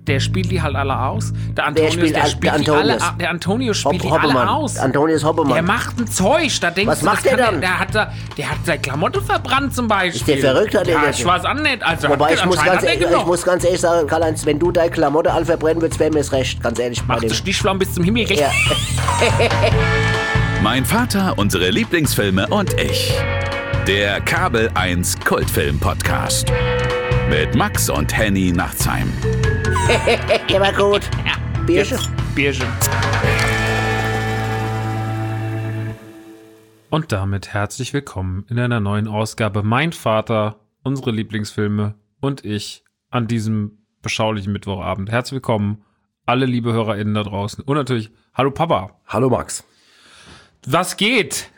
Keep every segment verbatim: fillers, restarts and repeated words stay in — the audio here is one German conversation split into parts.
der spielt die halt alle aus. Der Antonius, der spielt, der spielt der die alle Der Antonio spielt Hopp, die alle aus. Antonius Hoppemann. Der macht ein Zeug. Da denkst Was du, macht der dann? Der, der, hat da, der hat seine Klamotte verbrannt zum Beispiel. Ist der verrückt? Hat ja, der ich weiß auch nicht. Also Wobei, ich muss, ganz ehrlich, ich muss ganz ehrlich sagen, Karl-Heinz, wenn du deine Klamotte alle verbrennen würdest, wäre mir das recht. Ganz ehrlich. Mach den Stichflamm bis zum Himmel. Ja. Mein Vater, unsere Lieblingsfilme und ich. Der Kabel eins Kultfilm-Podcast. Mit Max und Henny Nachtsheim. Der war gut. Ja. Bierchen. Bierchen. Und damit herzlich willkommen in einer neuen Ausgabe Mein Vater, unsere Lieblingsfilme und ich an diesem beschaulichen Mittwochabend. Herzlich willkommen, alle liebe HörerInnen da draußen. Und natürlich, hallo Papa. Hallo Max. Was geht?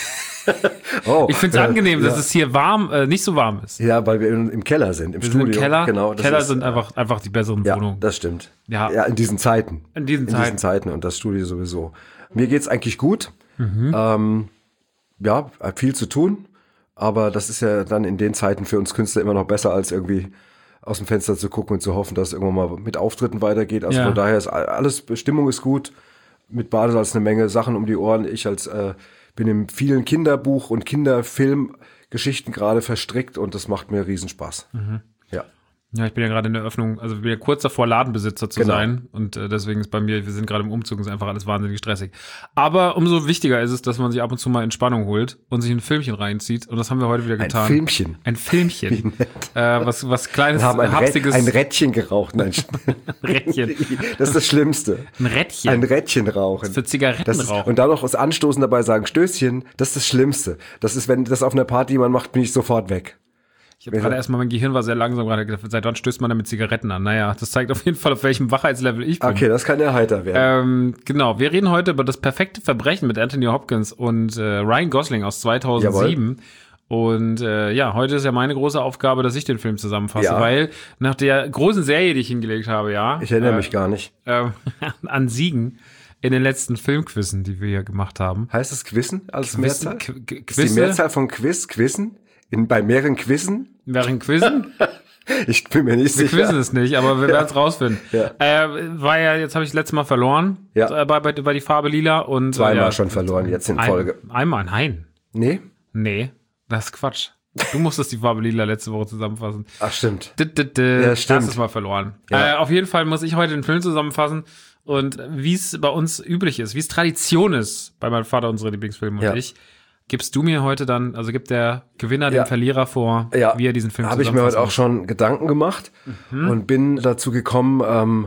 Oh, ich finde es äh, angenehm, ja. dass es hier warm, äh, nicht so warm ist. Ja, weil wir in, im Keller sind, im wir Studio. Sind im Keller. Genau, das Keller ist, sind einfach, einfach die besseren ja, Wohnungen. Das stimmt. Ja. ja, in diesen Zeiten. In diesen in Zeiten. diesen Zeiten und das Studio sowieso. Mir geht's eigentlich gut. Mhm. Ähm, ja, viel zu tun, aber das ist ja dann in den Zeiten für uns Künstler immer noch besser, als irgendwie aus dem Fenster zu gucken und zu hoffen, dass es irgendwann mal mit Auftritten weitergeht. Also ja. von daher ist alles, Stimmung ist gut. Mit Badesalz eine Menge Sachen um die Ohren. Ich als äh, bin in vielen Kinderbuch- und Kinderfilmgeschichten gerade verstrickt und das macht mir Riesenspaß. Mhm. Ja. Ja, ich bin ja gerade in der Öffnung, also ich bin ja kurz davor, Ladenbesitzer zu Genau. sein und äh, deswegen ist bei mir, wir sind gerade im Umzug, ist einfach alles wahnsinnig stressig. Aber umso wichtiger ist es, dass man sich ab und zu mal Entspannung holt und sich ein Filmchen reinzieht und das haben wir heute wieder getan. Ein Filmchen. Ein Filmchen. äh, was, was kleines, Wir haben ein, hapstiges. Rät, ein Rädchen geraucht. Nein. Rädchen. Das ist das Schlimmste. Ein Rädchen. Ein Rädchen rauchen. Für Zigaretten das ist, rauchen. Und dann noch das Anstoßen dabei sagen, Stößchen, das ist das Schlimmste. Das ist, wenn das auf einer Party jemand macht, bin ich sofort weg. Ich habe gerade erstmal, mein Gehirn war sehr langsam gerade gedacht, seit wann stößt man da mit Zigaretten an? Naja, das zeigt auf jeden Fall, auf welchem Wachheitslevel ich bin. Okay, das kann ja heiter werden. Ähm, genau, wir reden heute über das perfekte Verbrechen mit Anthony Hopkins und äh, Ryan Gosling aus zweitausendsieben. Jawohl. Und äh, ja, heute ist ja meine große Aufgabe, dass ich den Film zusammenfasse, Ja. weil nach der großen Serie, die ich hingelegt habe, ja. Ich erinnere äh, mich gar nicht. Äh, an Siegen in den letzten Filmquizzen, die wir hier gemacht haben. Heißt es Quizzen als Quizzen, Mehrzahl? Qu- Qu- Ist die Quizze? Mehrzahl von Quiz, Quizzen? In, bei mehreren Quizzen? Während Quizzen? Ich bin mir nicht Wir sicher. quizzen es nicht, aber wir werden es rausfinden. Ja. Äh, war ja, jetzt habe ich das letzte Mal verloren, Ja. äh, bei, bei, bei die Farbe Lila. Und, Zweimal äh, ja, schon verloren, jetzt in ein, Folge. Einmal, nein. Nee? Nee, das ist Quatsch. Du musstest die Farbe Lila letzte Woche zusammenfassen. Ach, stimmt. D -d -d Ja, stimmt. Erstes Mal verloren. Ja. Äh, auf jeden Fall muss ich heute den Film zusammenfassen. Und wie es bei uns üblich ist, wie es Tradition ist, bei meinem Vater unsere Lieblingsfilme und Ja. ich, gibst du mir heute dann, also gibt der Gewinner Ja. dem Verlierer vor, Ja, wie er diesen Film habe ich mir heute auch zusammenfassen schon Gedanken gemacht und bin dazu gekommen, ähm,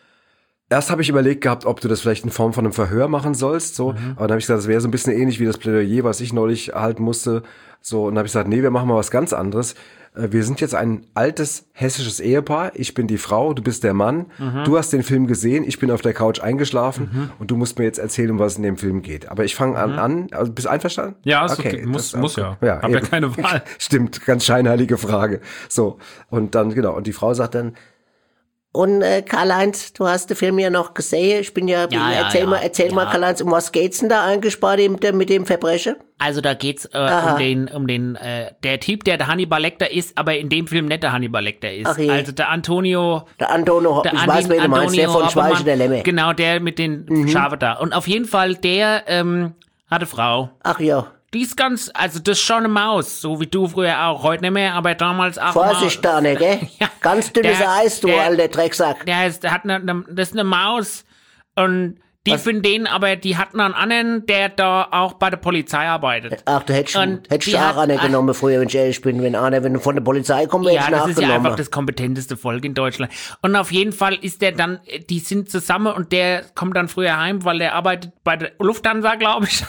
erst habe ich überlegt gehabt, ob du das vielleicht in Form von einem Verhör machen sollst, so, aber dann habe ich gesagt, das wäre so ein bisschen ähnlich wie das Plädoyer, was ich neulich halten musste, so, und dann habe ich gesagt, nee, wir machen mal was ganz anderes. Äh, Wir sind jetzt ein altes hessisches Ehepaar. Ich bin die Frau, du bist der Mann. Du hast den Film gesehen, ich bin auf der Couch eingeschlafen und du musst mir jetzt erzählen, um was es in dem Film geht. Aber ich fange an, an, also bist du einverstanden? Ja, ist okay. Muss- das- muss ja. ja Hab ja eben. keine Wahl. Stimmt, ganz scheinheilige Frage. So, und dann, genau, und die Frau sagt dann, Und äh, Karl-Heinz, du hast den Film ja noch gesehen. Ich bin ja, Ja, ja, erzähl ja. mal, erzähl mal, Ja. Karl-Heinz, um was geht's denn da eigentlich bei dem, der, mit dem Verbrechen? Also da geht's äh, Aha. um den, um den, äh, der Typ, der der Hannibal Lecter ist, aber in dem Film nicht der Hannibal Lecter ist. Ach je. Also der Antonio, Der Antonio, der ich Andi- weiß, wen du meinst, der von Hoppermann, Schweigen der Lämme. Genau, der mit den Schafe da. Und auf jeden Fall, der ähm, hatte Frau. Ach ja, Die ist ganz, also das ist schon eine Maus, so wie du früher auch, heute nicht mehr, aber damals auch Vorsicht da, ne, gell? Ja. Ganz dünnes Der- Eis, du der- alter Drecksack. Der heißt, der hat eine, eine, das ist eine Maus und die von denen, aber die hatten einen anderen, der da auch bei der Polizei arbeitet. Ach, du hättest, Und hättest die du auch hat- einer genommen früher, wenn ich ehrlich bin. Wenn einer, wenn du von der Polizei kommst, hätte Ja, ich das ist ja nachgenommen. einfach das kompetenteste Volk in Deutschland. Und auf jeden Fall ist der dann, die sind zusammen und der kommt dann früher heim, weil der arbeitet bei der Lufthansa, glaube ich.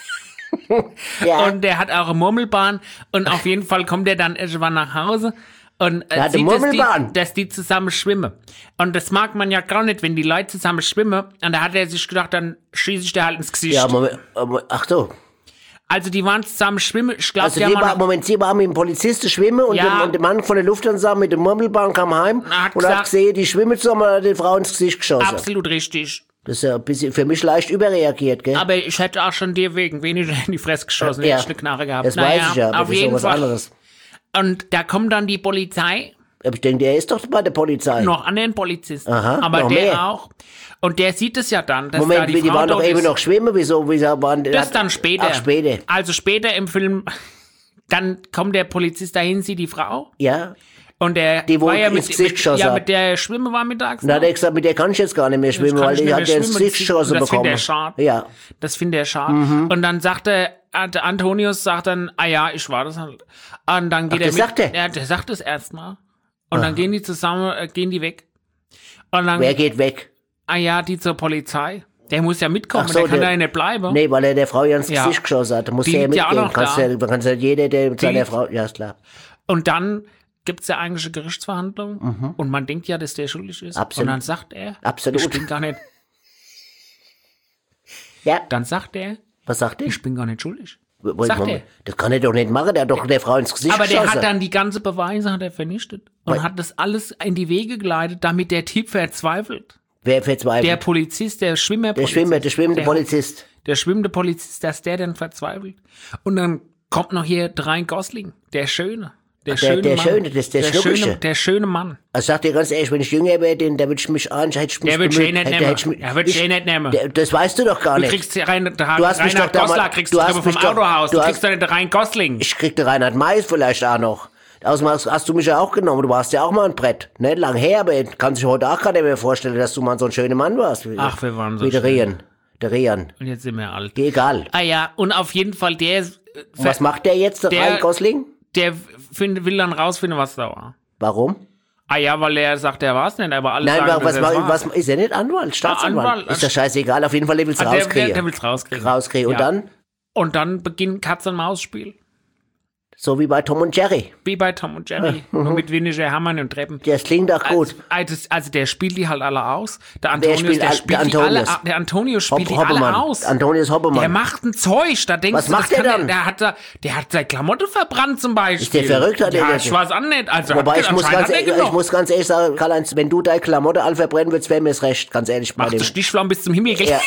ja. Und der hat auch eine Murmelbahn. Und auf jeden Fall kommt der dann irgendwann nach Hause und äh, Der hat eine sieht, dass die, Murmelbahn. dass die zusammen schwimmen. Und das mag man ja gar nicht, wenn die Leute zusammen schwimmen. Und da hat er sich gedacht, dann schieße ich dir halt ins Gesicht. ja, Moment, Moment, ach so. Also die waren zusammen schwimmen. Ich glaube, Also die die haben war, noch- Moment, sie war mit dem Polizisten schwimmen und, Ja. dem, und der Mann von der Lufthansa mit dem Murmelbahn kam heim Er hat und hat gesagt- gesehen, die schwimmen zusammen und hat die Frau ins Gesicht geschossen. absolut richtig. Das ist ja ein bisschen für mich leicht überreagiert, gell? Aber ich hätte auch schon dir wegen weniger in die Fresse geschossen, Ja. hätte ich eine Knarre gehabt. Das naja, weiß ich ja, aber auf das ist jeden ja was Fall. anderes. Und da kommt dann die Polizei Aber ich denke, der ist doch bei der Polizei. Noch an den Polizisten. Aha, aber noch der mehr. auch. Und der sieht es ja dann, dass Moment, da die, die Frau waren doch tot eben ist. noch schwimmen, wieso, wieso waren Das dann später. Ach, später. Also später im Film, dann kommt der Polizist dahin, sieht die Frau. Ja. Und der Die, wo war ja ins mit, Gesicht mit, geschossen ja, hat. mit der Schwimmen war mittags. Na, hat er gesagt, mit der kann ich jetzt gar nicht mehr schwimmen, kann weil ich die nicht hat mehr ja ins schwimmen, Gesicht geschossen das bekommen. findet er schade. Ja. Das findet er schade. Mhm. Und dann sagt der, der Antonius sagt dann, ah ja, ich war das halt. Und dann geht Ach, er das mit. sagt er? Ja, der sagt es erstmal. Und dann gehen die zusammen, äh, gehen die weg. Und dann, Wer geht weg? ah ja, die zur Polizei. Der muss ja mitkommen, Ach so, der kann der- ja nicht bleiben. Nee, weil er der Frau ja ins Ja. Gesicht geschossen hat. Da muss Die der ja liegt ja auch mitgehen. noch Kannst da. ja, kannst ja jeder, der mit seiner liegt- Frau, ja, ist klar. Und dann gibt's ja eigentlich eine Gerichtsverhandlung. Und man denkt ja, dass der schuldig ist. Mhm. Absolut. Und dann sagt er, Absolut. ich bin gar nicht, Ja, dann sagt er, was sagt er? ich bin gar nicht schuldig. Wollt- sagt Moment, er. Das kann er doch nicht machen, der hat doch der Frau ins Gesicht Aber der geschossen. hat dann die ganze Beweise hat er vernichtet und Weil- hat das alles in die Wege geleitet, damit der Typ verzweifelt. Wer verzweifelt? Der Polizist, der der Schwimmerpolizist. Schwimmer, der schwimmende der, Polizist. Der schwimmende Polizist, dass der dann verzweifelt. Und dann kommt noch hier Ryan Gosling, der Schöne. Der, der- schöne der Mann. Schöne, das ist der Schnuckische. schöne, der schöne Mann. Also sag dir ganz ehrlich, wenn ich jünger wäre, den, der würde ich mich an, hätte ich mich Der wird bemüht, schön nicht hätte- nehmen. hätte ich mich- Der wird ich- schön nicht nehmen. der- Das weißt du doch gar Du nicht. kriegst hier rein, der Du hast mich Reinhard doch Goslar damals- kriegst du du hast vom mich doch- Autohaus. Du du kriegst hast- doch nicht Ryan Gosling. Ich krieg den Reinhard Mais vielleicht auch noch. Außerdem hast, hast du mich ja auch genommen. Du warst ja auch mal ein Brett. Nicht lang her, aber kann sich heute auch keiner mehr vorstellen, dass du mal so ein schöner Mann warst. Wie, Ach, wir waren so Wie der schön. Rian. Der Rian. Und jetzt sind wir alt. Egal. Ah ja, und auf jeden Fall, der, ist, äh, Und was macht der jetzt, der, der- Ryan Gosling? der find, will dann rausfinden, was da war. Warum? Ah ja, weil er sagt, er war es nicht, aber alle Nein, sagen, wa- dass was, er ma- es war. was ist er nicht Anwalt? Staatsanwalt? Anwalt. Ist das scheißegal. Auf jeden Fall, der will's Ah, der, der, rauskriegen. der will's rauskriegen. rauskriegen. Und Ja. dann, Und dann beginnt Katz-und-Maus-Spiel. so wie bei Tom und Jerry. Wie bei Tom und Jerry. Nur mit weniger Hammern und Treppen. Das klingt doch gut. Also, also, also der spielt die halt alle aus. Der Antonius, spielt der all- spielt der die alle, Antonius. der Antonius spielt die Hopp- Hoppemann. alle aus. Antonius Hoppemann. Der macht ein Zeug, da denkst Was du, macht das der kann dann? Der, der hat da, der hat seine Klamotte verbrannt zum Beispiel. Ist der verrückt, hat der Ja, das? ich weiß auch nicht. Also Wobei, hat, ich muss, anscheinend ganz, hat er ehrlich- ich genug. muss ganz ehrlich sagen, Karl-Heinz, wenn du deine Klamotte all verbrennen würdest, wäre mir es recht. Ganz ehrlich. bei Macht dem- der Stichflaum bis zum Himmel. Ja.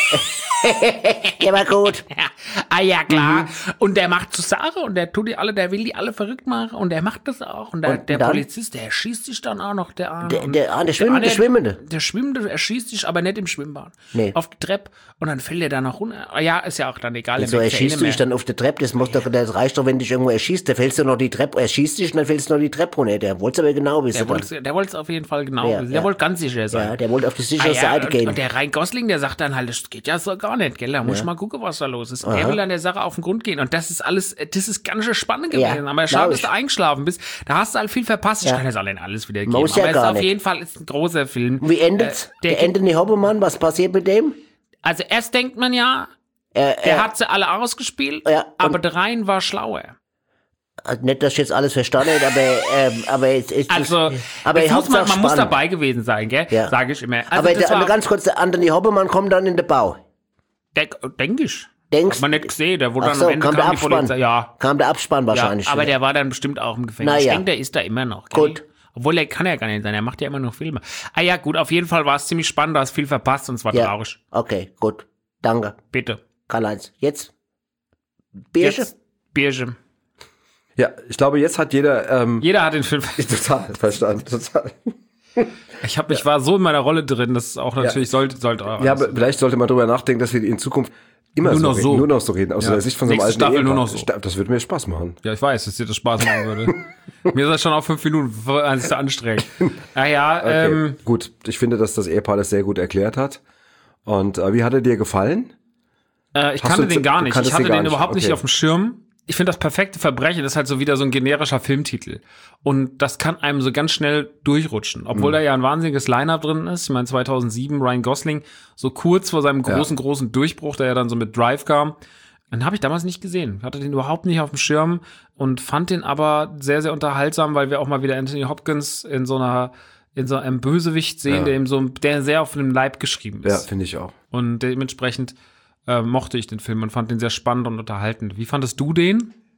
Der war gut. Ja. Ah ja, klar. Mhm. Und der macht zu Sache und der tut die alle, der will die alle verrückt machen und der macht das auch. Und der, Und der dann? Polizist, der erschießt sich dann auch noch, der Arme. Der- Und der- ah, der Schwimmende, andere- Schwimmende. Der Schwimmende erschießt sich, aber nicht im Schwimmbad. Nee. Auf die Treppe und dann fällt er da noch runter. Ah ja, ist ja auch dann egal. So er merkt's ja erschießt eh du nicht dich mehr. dann auf der Treppe, das, muss doch, das reicht doch, wenn dich irgendwo erschießt, da fällst du noch die Treppe, erschießt dich und dann fällst du noch die Treppe runter. Der wollte es aber genau wissen. Der dann. wollte der wollte es auf jeden Fall genau Ja, wissen. Der ja. wollte ganz sicher sein. Ja, der wollte auf die sichere Ah ja, Seite und, gehen. und der Rhein Gosling, der sagt dann halt, das geht ja so gar nicht, gell? Da muss ich mal gucken, was da los ist. Der will an der Sache auf den Grund gehen. Und das ist alles, das ist ganz schön spannend Ja, gewesen. Aber glaub schade, dass ich. du eingeschlafen bist. Da hast du halt viel verpasst. Ich Ja. kann jetzt alle in alles wieder geben. Muss ja aber es gar ist auf nicht. jeden Fall ist ein großer Film. Wie endet's? Äh, der der Anthony Hoppemann, was passiert mit dem? Also erst denkt man ja, Er, der er, hat sie alle ausgespielt, Ja, und- aber der Rhein war schlauer. also nicht, dass ich jetzt alles verstanden habe, aber, ähm, aber es ist, Also, aber jetzt muss man, Hauptsache man muss spannend. dabei gewesen sein, gell? Ja. Sage ich immer. Also aber das der, war, ganz kurz, der Anthony Hoppemann kommt dann in den Bau. denke ich. Denkst Hat man nicht gesehen, der wurde Ach dann so, am Ende kam der kam die Abspann. Polizei. Ja, Kam der Abspann wahrscheinlich. ja, aber wieder. der war dann bestimmt auch im Gefängnis. Na Ich ja. denke, der ist da immer noch. Gell? Gut. Obwohl, er kann ja gar nicht sein, er macht ja immer noch Filme. Ah ja, gut, auf jeden Fall war es ziemlich spannend, du hast viel verpasst und es war Ja. traurig. Okay, gut. Danke. Bitte. Karl-Heinz. Jetzt? Bierchen? Jetzt Bierchen. Ja, ich glaube, jetzt hat jeder ähm, Jeder hat den Film. total verstanden. Total. Ich, hab, ich war so in meiner Rolle drin, dass es auch natürlich sollte, sollte auch Ja, alles- aber vielleicht sollte man drüber nachdenken, dass wir in Zukunft immer Nur so, noch reden, so. nur noch so reden, aus Ja. der Sicht von so einem Nächste alten Staffel nur Ehepaar. noch so. Sta- Das würde mir Spaß machen. Ja, ich weiß, dass dir das Spaß machen würde. Mir ist das schon auf fünf Minuten, bevor es zu anstrengend. Ah ja, Okay, ähm, gut. Ich finde, dass das Ehepaar das sehr gut erklärt hat. Und äh, wie hat er dir gefallen? Äh, ich Hast kannte du- den gar du nicht. kanntest Ich hatte den gar den nicht. überhaupt nicht Okay. auf dem Schirm. Ich finde, das perfekte Verbrechen ist halt so wieder so ein generischer Filmtitel. Und das kann einem so ganz schnell durchrutschen. Obwohl Mhm. da ja ein wahnsinniges Line-Up drin ist. Ich meine, zweitausendsieben, Ryan Gosling, so kurz vor seinem großen, großen Durchbruch, der ja dann so mit Drive kam. Den habe ich damals nicht gesehen. Hatte den überhaupt nicht auf dem Schirm und fand den aber sehr, sehr unterhaltsam, weil wir auch mal wieder Anthony Hopkins in so einer, in so einem Bösewicht sehen, Ja. der ihm so, der sehr auf dem Leib geschrieben Ja, ist. finde ich auch. Und dementsprechend äh, mochte ich den Film und fand den sehr spannend und unterhaltend. Wie fandest du den?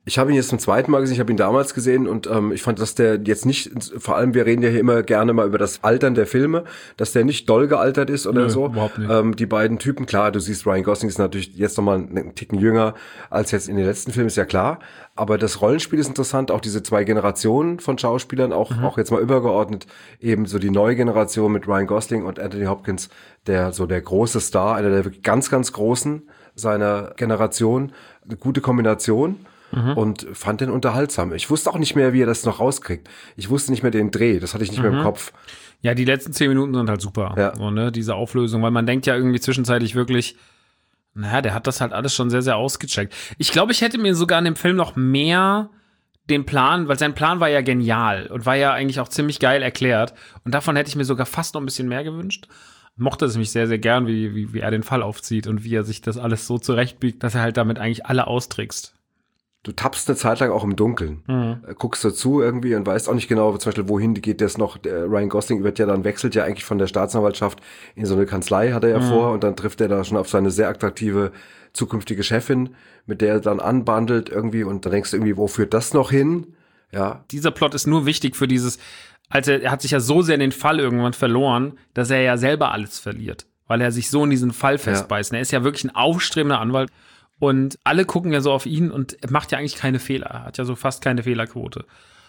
Ich habe ihn jetzt zum zweiten Mal gesehen, ich habe ihn damals gesehen und ähm, ich fand, dass der jetzt nicht, vor allem wir reden ja hier immer gerne mal über das Altern der Filme, dass der nicht doll gealtert ist oder Nö, so. überhaupt nicht. Ähm, die beiden Typen, klar, du siehst, Ryan Gosling ist natürlich jetzt nochmal einen Ticken jünger als jetzt in den letzten Filmen, ist ja klar. Aber das Rollenspiel ist interessant, auch diese zwei Generationen von Schauspielern, auch, mhm. auch jetzt mal übergeordnet, eben so die neue Generation mit Ryan Gosling und Anthony Hopkins, der so der große Star, einer der wirklich ganz, ganz Großen seiner Generation, eine gute Kombination. Mhm. Und fand den unterhaltsam. Ich wusste auch nicht mehr, wie er das noch rauskriegt. Ich wusste nicht mehr den Dreh, das hatte ich nicht mhm. mehr im Kopf. Ja, die letzten zehn Minuten sind halt super, ja. so, ne, diese Auflösung, weil man denkt ja irgendwie zwischenzeitlich wirklich, naja, der hat das halt alles schon sehr, sehr ausgecheckt. Ich glaube, ich hätte mir sogar in dem Film noch mehr den Plan, weil sein Plan war ja genial und war ja eigentlich auch ziemlich geil erklärt und davon hätte ich mir sogar fast noch ein bisschen mehr gewünscht. Mochte es mich sehr, sehr gern, wie, wie, wie er den Fall aufzieht und wie er sich das alles so zurechtbiegt, dass er halt damit eigentlich alle austrickst. Du tappst eine Zeit lang auch im Dunkeln. Mhm. Guckst dazu irgendwie und weißt auch nicht genau, zum Beispiel, wohin geht das noch. Der Ryan Gosling wird ja dann, wechselt ja eigentlich von der Staatsanwaltschaft in so eine Kanzlei, hat er ja mhm. vor, und dann trifft er da schon auf seine sehr attraktive zukünftige Chefin, mit der er dann anbandelt irgendwie, und dann denkst du irgendwie, wo führt das noch hin? Ja. Dieser Plot ist nur wichtig für dieses, also er hat sich ja so sehr in den Fall irgendwann verloren, dass er ja selber alles verliert, weil er sich so in diesen Fall festbeißt. Ja. Er ist ja wirklich ein aufstrebender Anwalt. Und alle gucken ja so auf ihn und er macht ja eigentlich keine Fehler. Er hat ja so fast keine Fehlerquote.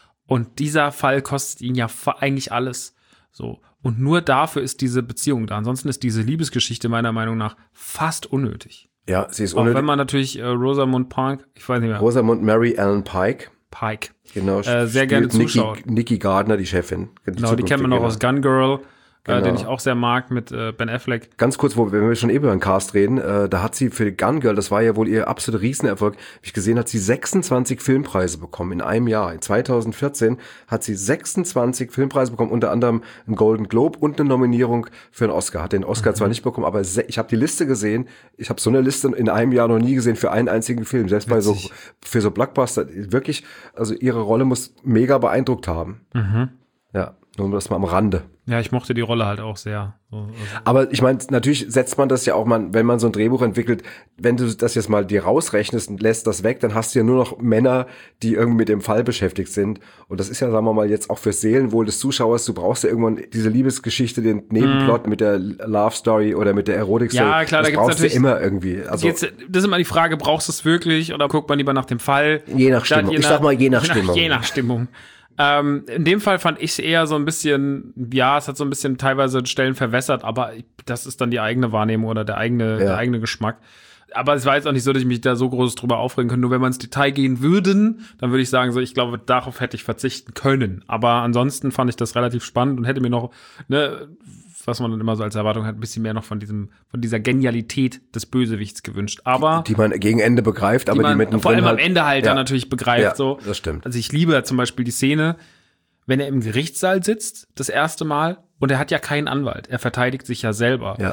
Und dieser Fall kostet ihn ja eigentlich alles. So. Und nur dafür ist diese Beziehung da. Ansonsten ist diese Liebesgeschichte meiner Meinung nach fast unnötig. Ja, sie ist unnötig. Auch wenn man natürlich äh, Rosamund Pike, ich weiß nicht mehr. Rosamund Mary Ellen Pike. Pike. Genau. Äh, sehr gerne zuschaut. Nikki Gardner, die Chefin. Die genau, die kennt man noch aus Gun Girl. Genau. Äh, den ich auch sehr mag, mit äh, Ben Affleck. Ganz kurz, wo, wenn wir schon eben über den Cast reden, äh, da hat sie für Gun Girl, das war ja wohl ihr absoluter Riesenerfolg, wie ich gesehen, hat sie sechsundzwanzig Filmpreise bekommen in einem Jahr. In zweitausendvierzehn hat sie sechsundzwanzig Filmpreise bekommen, unter anderem einen Golden Globe und eine Nominierung für einen Oscar. Hat den Oscar mhm. zwar nicht bekommen, aber se- ich habe die Liste gesehen. Ich habe so eine Liste in einem Jahr noch nie gesehen für einen einzigen Film. Selbst Witzig. bei so für so Blockbuster. Wirklich, also ihre Rolle muss mega beeindruckt haben. Mhm. Ja, nur das mal am Rande. Ja, ich mochte die Rolle halt auch sehr. So, also. Aber ich meine, natürlich setzt man das ja auch mal, wenn man so ein Drehbuch entwickelt, wenn du das jetzt mal dir rausrechnest und lässt das weg, dann hast du ja nur noch Männer, die irgendwie mit dem Fall beschäftigt sind. Und das ist ja, sagen wir mal, jetzt auch fürs Seelenwohl des Zuschauers. Du brauchst ja irgendwann diese Liebesgeschichte, den Nebenplot mm. mit der Love Story oder mit der Erotik-Story. Ja, klar, das da gibt's brauchst natürlich du immer irgendwie. Also, jetzt, das ist immer die Frage, brauchst du es wirklich oder guckt man lieber nach dem Fall? Je nach Stimmung. Je ich sag mal, je nach Stimmung. Je nach Stimmung. Ähm, in dem Fall fand ich es eher so ein bisschen, ja, es hat so ein bisschen teilweise Stellen verwässert, aber das ist dann die eigene Wahrnehmung oder der eigene, ja. der eigene Geschmack. Aber es war jetzt auch nicht so, dass ich mich da so groß drüber aufregen könnte. Nur wenn wir ins Detail gehen würden, dann würde ich sagen, so, ich glaube, darauf hätte ich verzichten können. Aber ansonsten fand ich das relativ spannend und hätte mir noch, ne, was man dann immer so als Erwartung hat, ein bisschen mehr noch von diesem, von dieser Genialität des Bösewichts gewünscht. Aber die, die man gegen Ende begreift, aber die, man, die mittendrin vor allem halt, am Ende halt ja. dann natürlich begreift. Ja, so. Das stimmt. Also ich liebe zum Beispiel die Szene, wenn er im Gerichtssaal sitzt, das erste Mal, und er hat ja keinen Anwalt. Er verteidigt sich ja selber. Ja.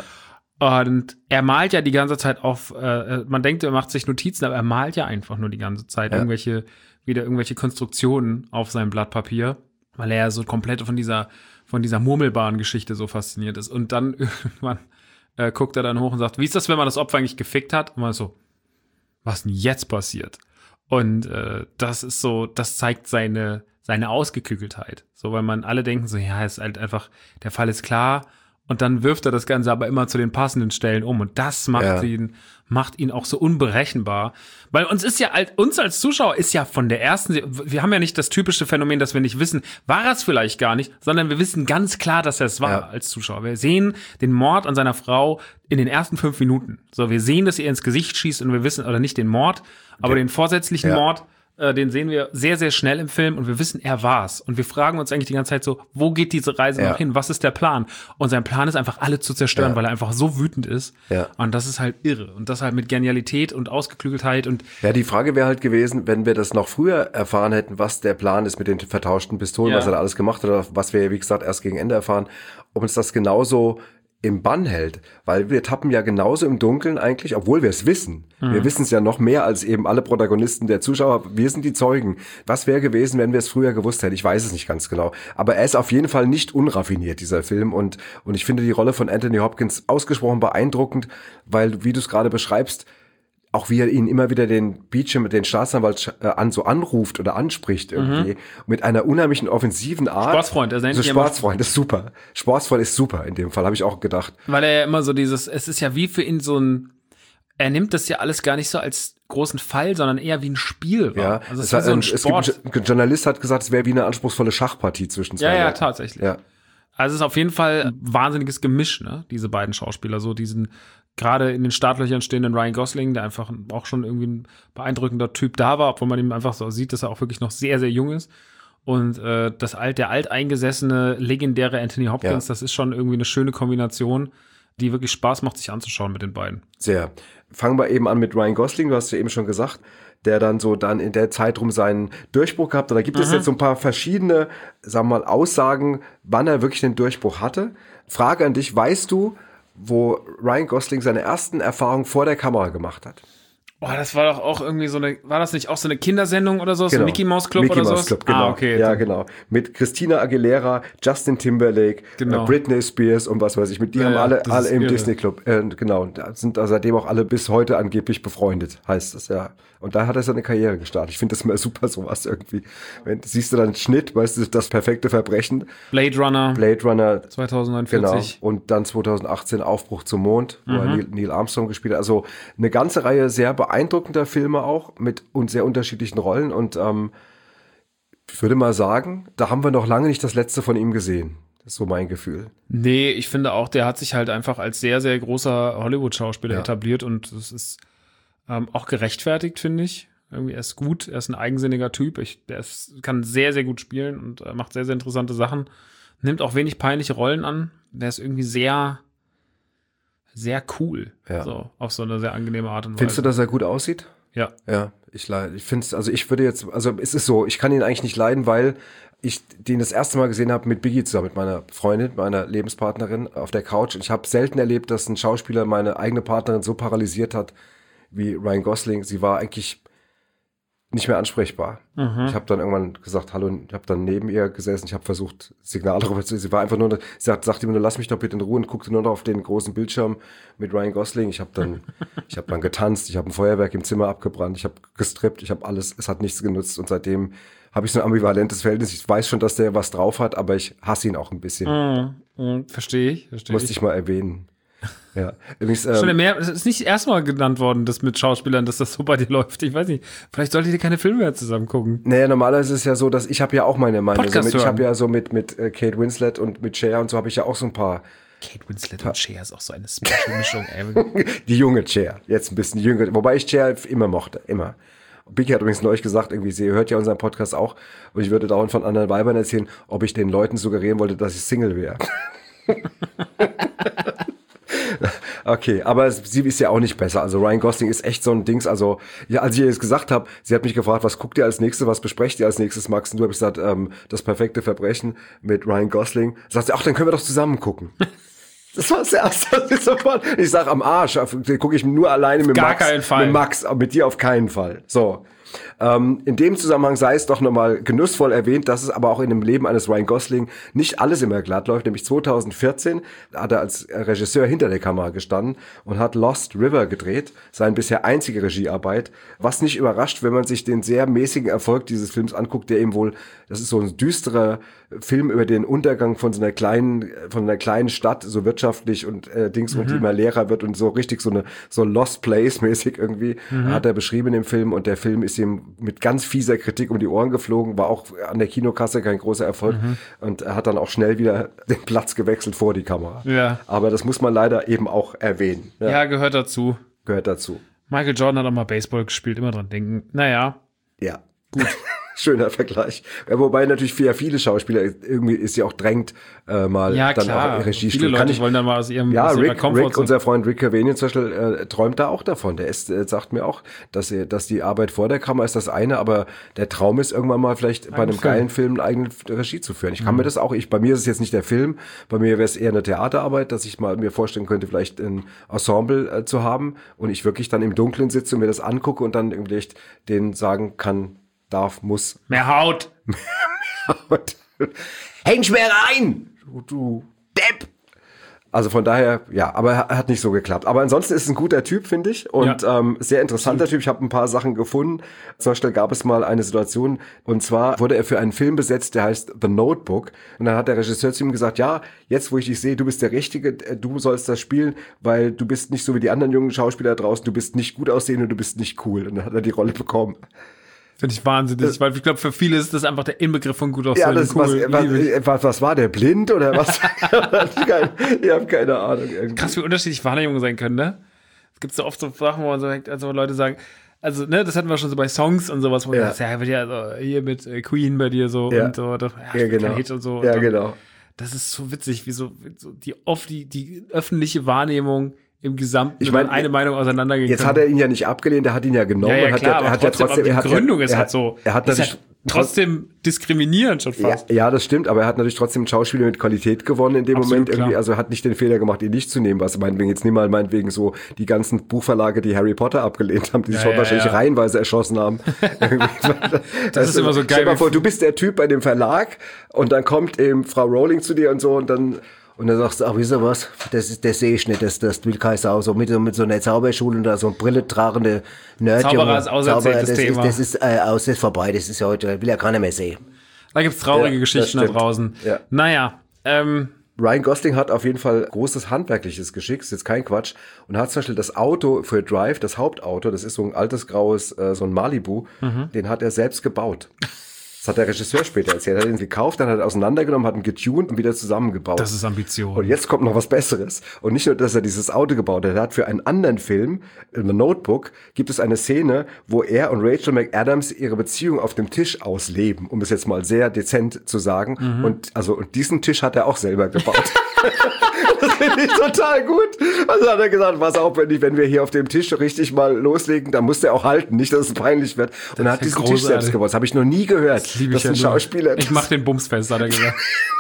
Und er malt ja die ganze Zeit auf, äh, man denkt, er macht sich Notizen, aber er malt ja einfach nur die ganze Zeit ja. irgendwelche, wieder irgendwelche Konstruktionen auf seinem Blatt Papier, weil er ja so komplett von dieser, von dieser Murmelbahn-Geschichte so fasziniert ist. Und dann irgendwann äh, guckt er dann hoch und sagt, wie ist das, wenn man das Opfer eigentlich gefickt hat? Und man so, was denn jetzt passiert? Und äh, das ist so, das zeigt seine, seine Ausgeklügeltheit. So, weil man alle denken so, ja, ist halt einfach, der Fall ist klar. Und dann wirft er das Ganze aber immer zu den passenden Stellen um. Und das macht ja. ihn, macht ihn auch so unberechenbar. Weil uns ist ja, uns als Zuschauer ist ja von der ersten, wir haben ja nicht das typische Phänomen, dass wir nicht wissen, war er es vielleicht gar nicht, sondern wir wissen ganz klar, dass er es war ja. als Zuschauer. Wir sehen den Mord an seiner Frau in den ersten fünf Minuten. So, wir sehen, dass er ins Gesicht schießt und wir wissen, oder nicht den Mord, aber ja. den vorsätzlichen ja. Mord. Den sehen wir sehr, sehr schnell im Film und wir wissen, er war's. Und wir fragen uns eigentlich die ganze Zeit so, wo geht diese Reise ja. noch hin? Was ist der Plan? Und sein Plan ist einfach, alle zu zerstören, ja. weil er einfach so wütend ist. Ja. Und das ist halt irre. Und das halt mit Genialität und Ausgeklügeltheit. Und ja, die Frage wäre halt gewesen, wenn wir das noch früher erfahren hätten, was der Plan ist mit den vertauschten Pistolen, ja. was er da alles gemacht hat, oder was wir, wie gesagt, erst gegen Ende erfahren, ob uns das genauso im Bann hält, weil wir tappen ja genauso im Dunkeln eigentlich, obwohl wir es wissen. Mhm. Wir wissen es ja noch mehr als eben alle Protagonisten der Zuschauer. Wir sind die Zeugen. Was wäre gewesen, wenn wir es früher gewusst hätten? Ich weiß es nicht ganz genau. Aber er ist auf jeden Fall nicht unraffiniert, dieser Film. Und, und ich finde die Rolle von Anthony Hopkins ausgesprochen beeindruckend, weil, wie du es gerade beschreibst, auch wie er ihn immer wieder den Beecham, den Staatsanwalt äh, an so anruft oder anspricht irgendwie, mhm. mit einer unheimlichen offensiven Art. Sportsfreund, er nennt so Sportsfreund, das ist super. Sportsfreund ist super in dem Fall, habe ich auch gedacht. Weil er ja immer so dieses, es ist ja wie für ihn so ein, er nimmt das ja alles gar nicht so als großen Fall, sondern eher wie ein Spiel. War. Ja, also es, es, war, so ein es Sport. gibt, ein Journalist hat gesagt, es wäre wie eine anspruchsvolle Schachpartie zwischen zwei Ja, ja, Leuten. tatsächlich. Ja. Also es ist auf jeden Fall ein wahnsinniges Gemisch, ne? Diese beiden Schauspieler, so diesen gerade in den Startlöchern stehenden Ryan Gosling, der einfach auch schon irgendwie ein beeindruckender Typ da war, obwohl man ihm einfach so sieht, dass er auch wirklich noch sehr, sehr jung ist. Und äh, das alt, der alteingesessene, legendäre Anthony Hopkins, ja. das ist schon irgendwie eine schöne Kombination, die wirklich Spaß macht, sich anzuschauen mit den beiden. Sehr. Fangen wir eben an mit Ryan Gosling, du hast ja eben schon gesagt, der dann so dann in der Zeit rum seinen Durchbruch gehabt hat. Da gibt mhm. es jetzt so ein paar verschiedene, sagen wir mal, Aussagen, wann er wirklich den Durchbruch hatte. Frage an dich, weißt du, wo Ryan Gosling seine ersten Erfahrungen vor der Kamera gemacht hat? Oh, das war doch auch irgendwie so eine, war das nicht auch so eine Kindersendung oder so? Genau. So ein Mickey Mouse Club Mickey oder so? Mouse Club, genau. Ah, okay. Ja, genau. Mit Christina Aguilera, Justin Timberlake, genau. äh, Britney Spears und was weiß ich. Mit die ja, haben ja, alle, alle im irre. Disney Club. Äh, genau. Da sind also seitdem auch alle bis heute angeblich befreundet, heißt es, ja. Und da hat er seine Karriere gestartet. Ich finde das immer super, sowas irgendwie. Wenn, siehst du dann einen Schnitt, weißt du, das perfekte Verbrechen. Blade Runner. Blade Runner. zwanzig neunundvierzig. Genau. Und dann zwanzig achtzehn Aufbruch zum Mond, wo mhm. er Neil, Neil Armstrong gespielt hat. Also eine ganze Reihe sehr beeindruckender Filme auch mit und sehr unterschiedlichen Rollen. Und ähm, ich würde mal sagen, da haben wir noch lange nicht das letzte von ihm gesehen. Das ist so mein Gefühl. Nee, ich finde auch, der hat sich halt einfach als sehr, sehr großer Hollywood-Schauspieler Ja. etabliert und das ist ähm, auch gerechtfertigt, finde ich. Irgendwie, er ist gut, er ist ein eigensinniger Typ. Ich, der ist, kann sehr, sehr gut spielen und äh, macht sehr, sehr interessante Sachen. Nimmt auch wenig peinliche Rollen an. Der ist irgendwie sehr, sehr cool. Ja. So, auf so eine sehr angenehme Art und Weise. Findest du, dass er gut aussieht? Ja. Ja, ich leide. Ich finde es, also ich würde jetzt, also es ist so, ich kann ihn eigentlich nicht leiden, weil ich den das erste Mal gesehen habe mit Biggie zusammen, mit meiner Freundin, meiner Lebenspartnerin auf der Couch. Und ich habe selten erlebt, dass ein Schauspieler meine eigene Partnerin so paralysiert hat wie Ryan Gosling. Sie war eigentlich nicht mehr ansprechbar. Mhm. Ich habe dann irgendwann gesagt, hallo, ich habe dann neben ihr gesessen, ich habe versucht, Signale rüber zu, sie war einfach nur, sie sagt, sagte mir nur, lass mich doch bitte in Ruhe und guckte nur noch auf den großen Bildschirm mit Ryan Gosling. Ich habe dann, ich habe dann getanzt, ich habe ein Feuerwerk im Zimmer abgebrannt, ich habe gestrippt, ich habe alles, es hat nichts genutzt und seitdem habe ich so ein ambivalentes Verhältnis. Ich weiß schon, dass der was drauf hat, aber ich hasse ihn auch ein bisschen. Mhm. Mhm. Verstehe ich, verstehe Musste ich mal erwähnen. Ja, übrigens, ähm, Schon mehr, es ist nicht erstmal genannt worden, das mit Schauspielern, dass das so bei dir läuft. Ich weiß nicht, vielleicht solltet ihr keine Filme mehr zusammen gucken. Naja, normalerweise ist es ja so, dass ich habe ja auch meine Meinung. Podcast So mit, ich hören. habe ja so mit, mit äh, Kate Winslet und mit Cher und so habe ich ja auch so ein paar. Kate Winslet und Cher ist auch so eine Special-Mischung, ey. Die junge Cher, jetzt ein bisschen jünger. Wobei ich Cher immer mochte, immer. Biggie hat übrigens neulich gesagt, irgendwie, sie hört ja unseren Podcast auch und ich würde dauernd von anderen Weibern erzählen, ob ich den Leuten suggerieren wollte, dass ich Single wäre. Okay, aber sie ist ja auch nicht besser. Also Ryan Gosling ist echt so ein Dings. Also, ja, als ich ihr jetzt gesagt habe, sie hat mich gefragt, was guckt ihr als nächstes, was besprecht ihr als nächstes, Max? Und du hast gesagt, ähm, das perfekte Verbrechen mit Ryan Gosling. Sagt sie, ach, dann können wir doch zusammen gucken. Das war das Erste, was ich sofort. Ich sag, am Arsch, gucke ich nur alleine mit Gar Max. keinen Fall. Mit Max, aber mit dir auf keinen Fall. So. Ähm, in dem Zusammenhang sei es doch nochmal genussvoll erwähnt, dass es aber auch in dem Leben eines Ryan Gosling nicht alles immer glatt läuft. Nämlich zwanzig vierzehn hat er als Regisseur hinter der Kamera gestanden und hat Lost River gedreht, seine bisher einzige Regiearbeit. Was nicht überrascht, wenn man sich den sehr mäßigen Erfolg dieses Films anguckt, der eben wohl, das ist so ein düsterer Film über den Untergang von so einer kleinen, von einer kleinen Stadt, so wirtschaftlich und äh, Dings, mhm. und die immer leerer wird und so richtig so eine so Lost Place mäßig irgendwie, mhm. hat er beschrieben in dem Film und der Film ist ihm mit ganz fieser Kritik um die Ohren geflogen, war auch an der Kinokasse kein großer Erfolg, mhm. und er hat dann auch schnell wieder den Platz gewechselt vor die Kamera. Ja. Aber das muss man leider eben auch erwähnen. Ja, ja, gehört dazu. Gehört dazu. Michael Jordan hat auch mal Baseball gespielt, immer dran denken. Naja. Ja. Gut. Schöner Vergleich. Ja, wobei natürlich für viele Schauspieler irgendwie ist ja auch drängt, äh, mal ja, dann klar. auch Regie Viele Leute ich, wollen dann mal aus ihrem ja, aus Rick, ihrer Rick, unser Freund Rick Cavanian zum Beispiel, äh, träumt da auch davon. Der ist, äh, sagt mir auch, dass er, dass die Arbeit vor der Kamera ist das eine, aber der Traum ist irgendwann mal vielleicht bei einem Film. geilen Film eine eigene Regie zu führen. Ich kann mhm. mir das auch, ich, bei mir ist es jetzt nicht der Film, bei mir wäre es eher eine Theaterarbeit, dass ich mal mir vorstellen könnte, vielleicht ein Ensemble äh, zu haben und ich wirklich dann im Dunkeln sitze und mir das angucke und dann vielleicht denen sagen kann, darf, muss. Mehr Haut. Häng schwer rein, du, du Depp. Also von daher, ja, aber er hat nicht so geklappt. Aber ansonsten ist es ein guter Typ, finde ich. Und ja. ähm, sehr interessanter Typ. Ich habe ein paar Sachen gefunden. Zum Beispiel gab es mal eine Situation, und zwar wurde er für einen Film besetzt, der heißt The Notebook. Und dann hat der Regisseur zu ihm gesagt, ja, jetzt wo ich dich sehe, du bist der Richtige, du sollst das spielen, weil du bist nicht so wie die anderen jungen Schauspieler draußen, du bist nicht gut aussehend und du bist nicht cool. Und dann hat er die Rolle bekommen. Finde ich wahnsinnig, weil ich glaube, für viele ist das einfach der Inbegriff von gut aussehen. Ja, das cool. was, was, was, was war der, blind oder was? Ich habe keine Ahnung. Irgendwie. Krass, wie unterschiedlich Wahrnehmungen sein können, ne? Es gibt so oft so Sachen, wo man so denkt, also Leute sagen, also, ne, das hatten wir schon so bei Songs und sowas, wo ja. man sagt, ja, bei dir, also hier mit äh, Queen bei dir so ja. und so, das, ja, ja genau. Hit und so. Ja, und genau. Das ist so witzig, wie so, so die oft die, die öffentliche Wahrnehmung im Gesamten ich mein, eine Meinung auseinandergegangen. Jetzt hat er ihn ja nicht abgelehnt, er hat ihn ja genommen. Ja, ja, hat klar, er, er hat trotzdem, ja trotzdem, aber die er hat Gründung ja, ist er, halt so. Er hat natürlich halt trotzdem diskriminierend schon fast. Ja, ja, das stimmt, aber er hat natürlich trotzdem einen Schauspieler mit Qualität gewonnen in dem Absolut, Moment irgendwie. Klar. Also er hat nicht den Fehler gemacht, ihn nicht zu nehmen, was meinetwegen jetzt nimm mal meinetwegen so die ganzen Buchverlage, die Harry Potter abgelehnt haben, die sich ja, schon ja, wahrscheinlich ja. reihenweise erschossen haben. das, das ist immer so geil. Stell dir mal vor, du bist der Typ bei dem Verlag und dann kommt eben Frau Rowling zu dir und so und dann Und dann sagst du, ach, wisst ihr was, das, ist, das sehe ich nicht, das, das will keine Sau. So mit, mit so einer Zauberschule und da so ein Brille tragende Nerd. Zauberer ist auserzähltes das Thema. Ist, das ist äh, aus, das ist vorbei, das ist ja heute, will ja keiner mehr sehen. Da gibt's traurige Ja, Geschichten da das stimmt. draußen. Ja. Naja, ähm, Ryan Gosling hat auf jeden Fall großes handwerkliches Geschick, ist jetzt kein Quatsch, und hat zum Beispiel das Auto für Drive, das Hauptauto, das ist so ein altes graues, äh, so ein Malibu, Mhm. den hat er selbst gebaut. Das hat der Regisseur später erzählt. Er hat ihn gekauft, dann hat er auseinandergenommen, hat ihn getuned und wieder zusammengebaut. das ist Ambition. Und jetzt kommt noch was Besseres. Und nicht nur, dass er dieses Auto gebaut hat, er hat für einen anderen Film, in The Notebook, gibt es eine Szene, wo er und Rachel McAdams ihre Beziehung auf dem Tisch ausleben, um es jetzt mal sehr dezent zu sagen. Mhm. Und also und diesen Tisch hat er auch selber gebaut. Das finde ich total gut. Also hat er gesagt, pass auf, wenn, ich, wenn wir hier auf dem Tisch richtig mal loslegen, dann muss der auch halten, nicht, dass es peinlich wird. Und er hat ist diesen großartig. Tisch selbst gebaut. Das habe ich noch nie gehört. Das liebe ich dass ja ein nur. Schauspieler. Ich mach den Bums fest, hat er gesagt.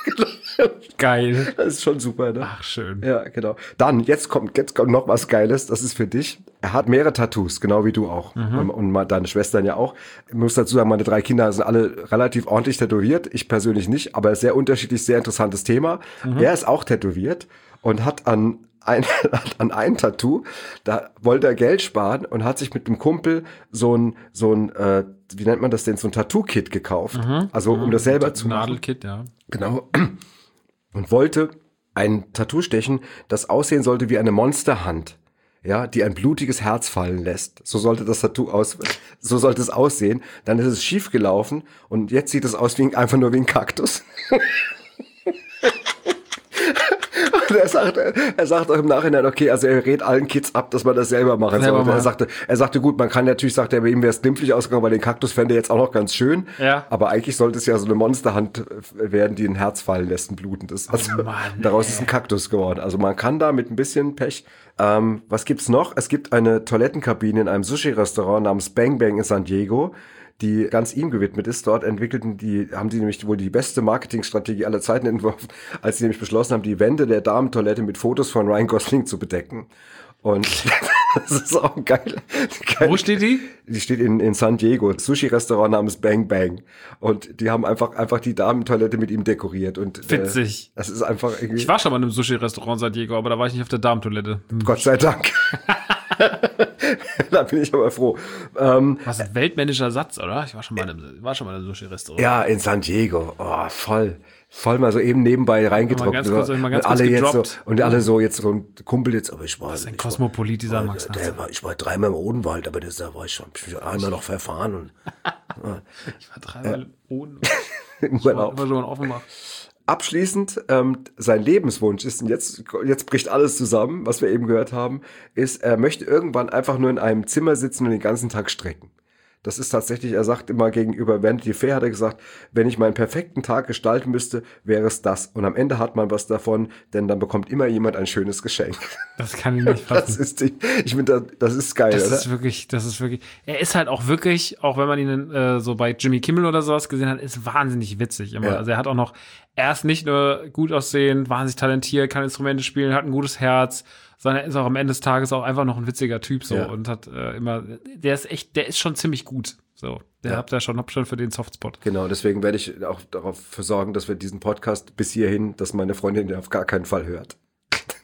Geil. Das ist schon super, ne? Ach, schön. Ja, genau. Dann, jetzt kommt, jetzt kommt noch was Geiles, das ist für dich. Er hat mehrere Tattoos, genau wie du auch. Mhm. Und, und mal deine Schwestern ja auch. Ich muss dazu sagen, meine drei Kinder sind alle relativ ordentlich tätowiert. Ich persönlich nicht, aber sehr unterschiedlich, sehr interessantes Thema. Mhm. Er ist auch tätowiert und hat an ein, hat an ein Tattoo, da wollte er Geld sparen und hat sich mit einem Kumpel so ein, so ein, äh, wie nennt man das denn, so ein Tattoo-Kit gekauft. Mhm. Also, um das selber zu machen. Nadelkit, ja. Genau. Und wollte ein Tattoo stechen, das aussehen sollte wie eine Monsterhand, ja, die ein blutiges Herz fallen lässt. So sollte das Tattoo aus, so sollte es aussehen. Dann ist es schief gelaufen und jetzt sieht es aus wie einfach nur wie ein Kaktus. Und er sagte, er sagt auch im Nachhinein, okay, also er rät allen Kids ab, dass man das selber machen Selber sollte. Er machen. sagte, er sagte, gut, man kann natürlich, sagt er, bei ihm wäre es glimpflich ausgegangen, weil den Kaktus fände er jetzt auch noch ganz schön. Ja. Aber eigentlich sollte es ja so eine Monsterhand werden, die ein Herz fallen lässt, ein blutendes. Also Oh Mann, daraus ey. ist ein Kaktus geworden. Also man kann da mit ein bisschen Pech. Ähm, was gibt's noch? Es gibt eine Toilettenkabine in einem Sushi-Restaurant namens Bang Bang in San Diego, die ganz ihm gewidmet ist. Dort entwickelten die, haben die nämlich wohl die beste Marketingstrategie aller Zeiten entworfen, als sie nämlich beschlossen haben, die Wände der Damentoilette mit Fotos von Ryan Gosling zu bedecken. Und das ist auch ein geil. geil. Wo steht die? Die steht in, in San Diego, ein Sushi-Restaurant namens Bang Bang. Und die haben einfach, einfach die Damentoilette mit ihm dekoriert. Und, Witzig. Äh, das ist einfach irgendwie. Ich war schon mal in einem Sushi-Restaurant in San Diego, aber da war ich nicht auf der Damentoilette. Hm. Gott sei Dank. Da bin ich aber froh. Ähm, Was ein weltmännischer Satz, oder? Ich war schon mal in einem, war schon mal in einem Sushi-Restaurant. ja, in San Diego. Oh, voll. Voll mal so eben nebenbei reingedroppt. ganz kurz- mal ganz und alle kurz jetzt so, gedroppt. und alle so jetzt so ein Kumpel jetzt, aber ich war, Das ist ein ich war, Kosmopolit, dieser Max. Der war, ich war dreimal im Odenwald, aber das, da war ich schon, ich bin schon einmal noch verfahren. Und, Ich war dreimal ohne. im Ich war Urlaub. immer schon offen gemacht. Abschließend, ähm, sein Lebenswunsch ist, und jetzt, jetzt bricht alles zusammen, was wir eben gehört haben, ist, er möchte irgendwann einfach nur in einem Zimmer sitzen und den ganzen Tag strecken. Das ist tatsächlich, er sagt immer gegenüber Vanity Fair, hat er gesagt, wenn ich meinen perfekten Tag gestalten müsste, wäre es das. Und am Ende hat man was davon, denn dann bekommt immer jemand ein schönes Geschenk. Das kann ich nicht fassen. Das ist die, ich finde, das, das ist geil, Das oder? ist wirklich, das ist wirklich, er ist halt auch wirklich, auch wenn man ihn äh, so bei Jimmy Kimmel oder sowas gesehen hat, ist wahnsinnig witzig immer. Ja. Also er hat auch noch, er ist nicht nur gut aussehend, wahnsinnig talentiert, kann Instrumente spielen, hat ein gutes Herz, sondern er ist auch am Ende des Tages auch einfach noch ein witziger Typ so Ja. und hat äh, immer, der ist echt, der ist schon ziemlich gut. So, der Ja. habt ja schon, hab schon für den Softspot. Genau, deswegen werde ich auch darauf sorgen, dass wir diesen Podcast bis hierhin, dass meine Freundin den auf gar keinen Fall hört.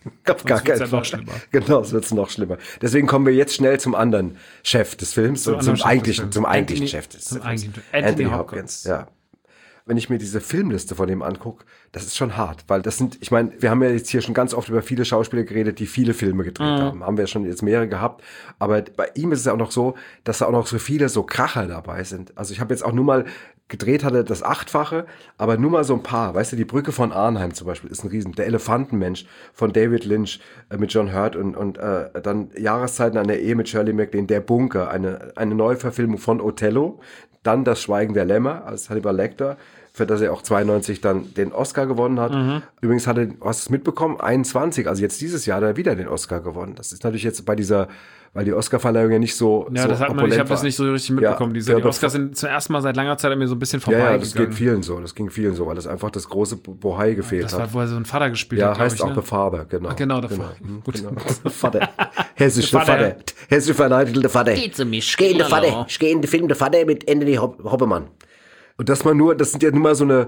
Auf gar keinen ja Fall. noch schlimmer. Genau, es wird noch schlimmer. Deswegen kommen wir jetzt schnell zum anderen Chef des Films, Zum zum, zum anderen Chef des eigentlichen, Films. zum eigentlichen Anthony- Chef des zum Films. eigentlichen- Anthony Hopkins. Ja. Wenn ich mir diese Filmliste von dem angucke, das ist schon hart, weil das sind, ich meine, wir haben ja jetzt hier schon ganz oft über viele Schauspieler geredet, die viele Filme gedreht Mhm. haben. Haben wir schon jetzt mehrere gehabt. Aber bei ihm ist es auch noch so, dass da auch noch so viele so Kracher dabei sind. Also ich habe jetzt auch nur mal gedreht hatte das Achtfache, aber nur mal so ein paar. Weißt du, die Brücke von Arnheim zum Beispiel ist ein Riesen. Der Elefantenmensch von David Lynch äh, mit John Hurt und, und äh, dann Jahreszeiten an der Ehe mit Shirley MacLaine, Der Bunker, eine, eine Neuverfilmung von Othello. Dann Das Schweigen der Lämmer als Hannibal Lecter, für das er auch zweiundneunzig dann den Oscar gewonnen hat. Mhm. Übrigens hat er, hast du es mitbekommen, einundzwanzig, also jetzt dieses Jahr hat er wieder den Oscar gewonnen. Das ist natürlich jetzt bei dieser, weil die Oscarverleihung ja nicht so Ja, so das hat man, ich habe das nicht so richtig mitbekommen. Ja, Diese, ja, die Oscars sind zum ersten Mal seit langer Zeit an mir so ein bisschen Ja, ja, vorbeigegangen. das geht vielen so, das ging vielen so, weil das einfach das große Bohai gefehlt Das hat. war, wo er so einen Vater gespielt Ja, hat, glaub heißt ich, auch ne? der Vater, genau. Ah, genau, der genau. Vater. Hm, Gut. genau. Vater. Hessischer Der Vater. Vater. Hessischer verneidete Vater. Geh zu mir, ich geh in den Vater. Ich geh in den Film Der Vater mit Anthony Hop- Hoppemann. Und das mal nur, das sind ja nur mal so eine,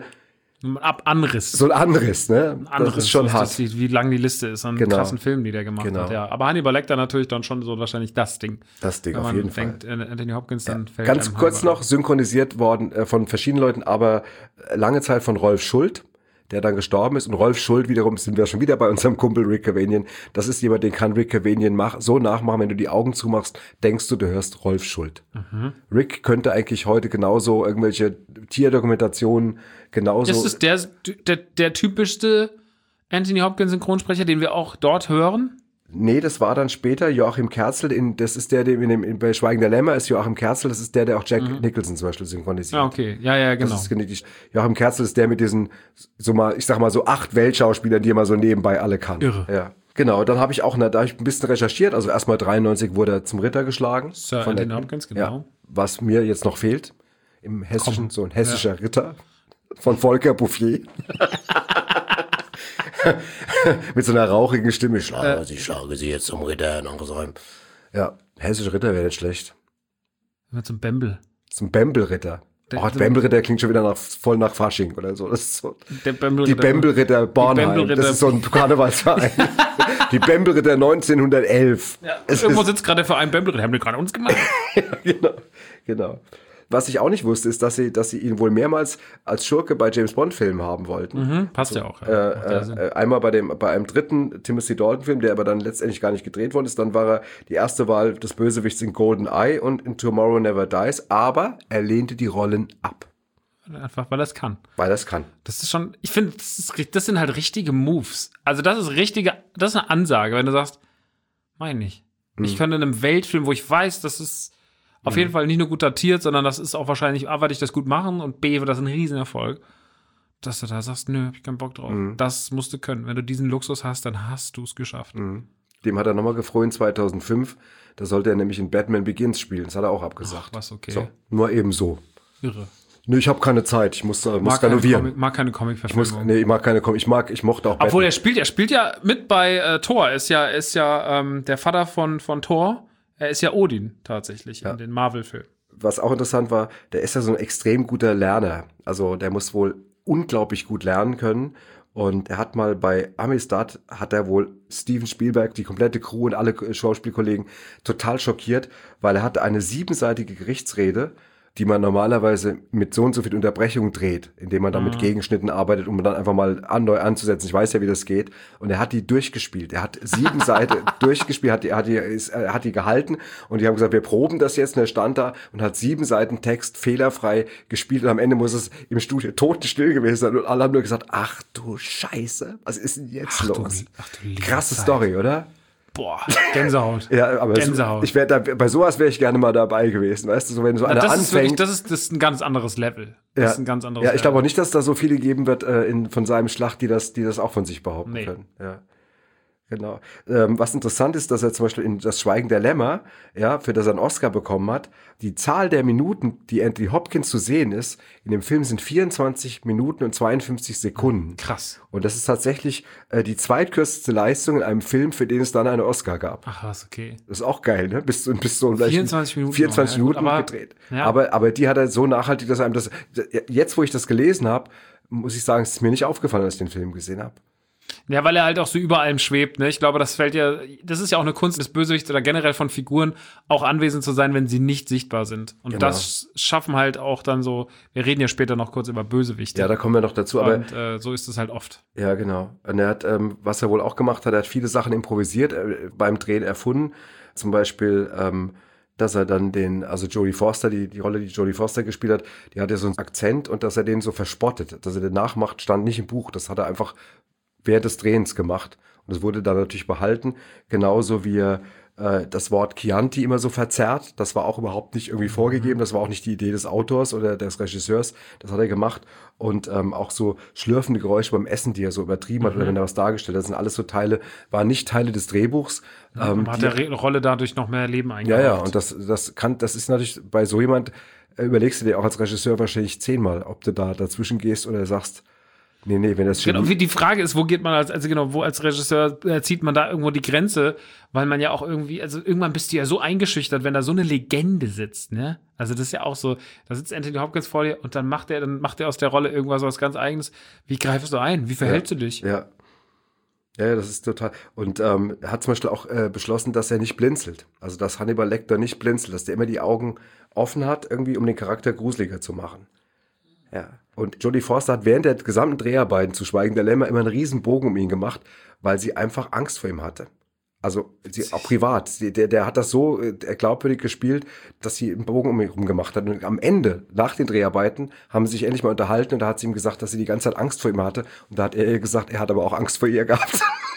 Ab Anriss. so ein Anderes, ne? Anderes, das ist schon das, hart. Das, wie, wie lang die Liste ist an Genau. krassen Filmen, die der gemacht Genau. hat. Ja. Aber Hannibal Lecter natürlich dann schon so wahrscheinlich das Ding. Das Ding, Wenn auf man jeden denkt, Fall. äh, Anthony Hopkins, dann fällt Ganz einem kurz Hannibal noch, synchronisiert worden äh, von verschiedenen Leuten, aber äh, lange Zeit von Rolf Schuld, der dann gestorben ist. Und Rolf Schuld wiederum, sind wir schon wieder bei unserem Kumpel Rick Cavanian. Das ist jemand, den kann Rick Cavanian mach, so nachmachen, wenn du die Augen zumachst, denkst du, du hörst Rolf Schuld. Mhm. Rick könnte eigentlich heute genauso irgendwelche Tierdokumentationen genauso... Das ist der, der, der typischste Anthony Hopkins Synchronsprecher, den wir auch dort hören. Nee, das war dann später Joachim Kerzel, in, das ist der, der in dem, in, bei Schweigen der Lämmer ist Joachim Kerzel, das ist der, der auch Jack mhm. Nicholson zum Beispiel synchronisiert. Ja, okay. Ja, ja, genau. Das ist genetisch. Joachim Kerzel ist der mit diesen, so mal, ich sag mal so acht Weltschauspielern, die er mal so nebenbei alle kann. Irre. Ja. Genau, dann habe ich auch, na, da hab ich ein bisschen recherchiert, also erstmal dreiundneunzig wurde er zum Ritter geschlagen. Sir von Anthony der- Hopkins, genau. Ja, was mir jetzt noch fehlt, im Hessischen, Komm. so ein hessischer Ritter von Volker Bouffier. Mit so einer rauchigen Stimme. Schlagen Äh, Sie schlagen Sie jetzt zum Ritter in Angersheim. Ja, hessischer Ritter wäre nicht schlecht. Mit so einem Bembel. Zum Bembelritter. Der- Oh, Bembelritter klingt schon wieder nach, voll nach Fasching oder so. Das ist so. Der Bembelritter. Die Bembelritter Bornheim. Bembelritter- Das ist so ein Karnevalsverein. Die Bembelritter neunzehnhundertelf. Ja, Es irgendwo ist- sitzt gerade der Verein Bembelritter. Haben die gerade uns gemacht? genau, genau. Was ich auch nicht wusste, ist, dass sie, dass sie ihn wohl mehrmals als Schurke bei James Bond Filmen haben wollten. Mhm, passt ja auch. Ja. Äh, Macht ja Sinn. äh, einmal bei dem, bei einem dritten Timothy Dalton Film, der aber dann letztendlich gar nicht gedreht worden ist. Dann war er die erste Wahl des Bösewichts in Golden Eye und in Tomorrow Never Dies. Aber er lehnte die Rollen ab, Einfach, weil er es kann. weil er es kann. Das ist schon, ich finde, das, ist ri- das sind halt richtige Moves. Also das ist richtige, das ist eine Ansage, wenn du sagst, meine ich. Mhm. Ich könnte in einem Weltfilm, wo ich weiß, das ist auf jeden Fall nicht nur gut datiert, sondern das ist auch wahrscheinlich, A, werde ich das gut machen und B, wird das ein Riesenerfolg, dass du da sagst, nö, hab ich keinen Bock drauf. Mhm. Das musst du können. Wenn du diesen Luxus hast, dann hast du es geschafft. Dem hat er nochmal gefroren zweitausendfünf. Da sollte er nämlich in Batman Begins spielen. Das hat er auch abgesagt. Ach, was, okay. So, nur eben so. Irre. Nö, ich habe keine Zeit. Ich muss, äh, muss Mag keine, renovieren. Comic, mag keine Ich muss, Comic-Verfilmung. nee, ich mag keine Com- Ich mag, ich mochte auch Obwohl Batman. er spielt, er spielt ja mit bei äh, Thor. Ist ja, ist ja ähm, der Vater von, von Thor. Er ist ja Odin tatsächlich in den Marvel-Filmen. Was auch interessant war, der ist ja so ein extrem guter Lerner. Also der muss wohl unglaublich gut lernen können. Und er hat mal bei Amistad, hat er wohl Steven Spielberg, die komplette Crew und alle Schauspielkollegen total schockiert, weil er hatte eine siebenseitige Gerichtsrede, die man normalerweise mit so und so viel Unterbrechung dreht, indem man dann mit Gegenschnitten arbeitet, um dann einfach mal an, neu anzusetzen. Ich weiß ja, wie das geht. Und er hat die durchgespielt. Er hat sieben Seiten durchgespielt, hat die, hat die, ist, äh, hat die gehalten und die haben gesagt, wir proben das jetzt. Und er stand da und hat sieben Seiten Text fehlerfrei gespielt und am Ende muss es im Studio totenstill gewesen sein und alle haben nur gesagt, ach du Scheiße, was ist denn jetzt Ach du- los? ach du liebe Krasse Zeit. Story, oder? Boah, Gänsehaut. Ja, aber es- Gänsehaut. ich wär da, bei sowas wäre ich gerne mal dabei gewesen, weißt du, so wenn so einer das ist wirklich, anfängt. das ist, das ist ein ganz anderes Level. Das Ja. ist ein ganz anderes Ja, ich glaube auch Level. nicht, dass da so viele geben wird äh, in, von seinem Schlacht, die das, die das auch von sich behaupten Nee. können. Ja. Genau. Ähm, was interessant ist, dass er zum Beispiel in Das Schweigen der Lämmer, ja, für das er einen Oscar bekommen hat, die Zahl der Minuten, die Anthony Hopkins zu sehen ist, in dem Film sind vierundzwanzig Minuten und zweiundfünfzig Sekunden. Krass. Und das ist tatsächlich äh, die zweitkürzeste Leistung in einem Film, für den es dann einen Oscar gab. Ach was, okay. Das ist auch geil, ne? Bis zu, bis so vielleicht vierundzwanzig Minuten vierundzwanzig noch, ja, Minuten gut, aber- gedreht. ja. Aber, aber die hat er so nachhaltig, dass einem das, jetzt wo ich das gelesen habe, muss ich sagen, es ist mir nicht aufgefallen, als ich den Film gesehen habe. Ja, weil er halt auch so über allem schwebt, ne? Ich glaube, das fällt ja, das ist ja auch eine Kunst des Bösewichts oder generell von Figuren, auch anwesend zu sein, wenn sie nicht sichtbar sind. Und Genau. das schaffen halt auch dann so, wir reden ja später noch kurz über Bösewichte. Ja, da kommen wir noch dazu, aber Und äh, so ist es halt oft. ja, genau. Und er hat, ähm, was er wohl auch gemacht hat, er hat viele Sachen improvisiert, äh, beim Drehen erfunden. Zum Beispiel, ähm, dass er dann den, also Jodie Foster, die, die Rolle, die Jodie Foster gespielt hat, die hat ja so einen Akzent und dass er den so verspottet, dass er den nachmacht, stand nicht im Buch. Das hat er einfach während des Drehens gemacht. Und das wurde dann natürlich behalten. Genauso wie er äh, das Wort Chianti immer so verzerrt. Das war auch überhaupt nicht irgendwie vorgegeben. Das war auch nicht die Idee des Autors oder des Regisseurs. Das hat er gemacht. Und ähm, auch so schlürfende Geräusche beim Essen, die er so übertrieben hat, mhm. oder wenn er was dargestellt hat. Das sind alles so Teile, waren nicht Teile des Drehbuchs. Ähm, hat der Re- Rolle dadurch noch mehr Leben Ja, eingebaut. ja. Und das, das kann, das ist natürlich bei so jemand, äh, überlegst du dir auch als Regisseur wahrscheinlich zehnmal, ob du da dazwischen gehst oder sagst, nee, nee, wenn das schon. Genau, wie die Frage ist, wo geht man als, also genau, wo als Regisseur äh, zieht man da irgendwo die Grenze, weil man ja auch irgendwie, also irgendwann bist du ja so eingeschüchtert, wenn da so eine Legende sitzt, ne? Also das ist ja auch so, da sitzt Anthony Hopkins vor dir und dann macht er, dann macht er aus der Rolle irgendwas was ganz Eigenes. Wie greifst du ein? Wie verhältst ja, du dich? Ja. Ja, ja, das ist total. Und ähm, er hat zum Beispiel auch äh, beschlossen, dass er nicht blinzelt. Also dass Hannibal Lecter nicht blinzelt, dass der immer die Augen offen hat, irgendwie, um den Charakter gruseliger zu machen. Ja. Und Jodie Foster hat während der gesamten Dreharbeiten zu Schweigen der Lämmer immer einen riesen Bogen um ihn gemacht, weil sie einfach Angst vor ihm hatte. Also sie, auch privat. Sie, der, der hat das so äh, glaubwürdig gespielt, dass sie einen Bogen um ihn herum gemacht hat. Und am Ende, nach den Dreharbeiten, haben sie sich endlich mal unterhalten und da hat sie ihm gesagt, dass sie die ganze Zeit Angst vor ihm hatte. Und da hat er ihr gesagt, er hat aber auch Angst vor ihr gehabt.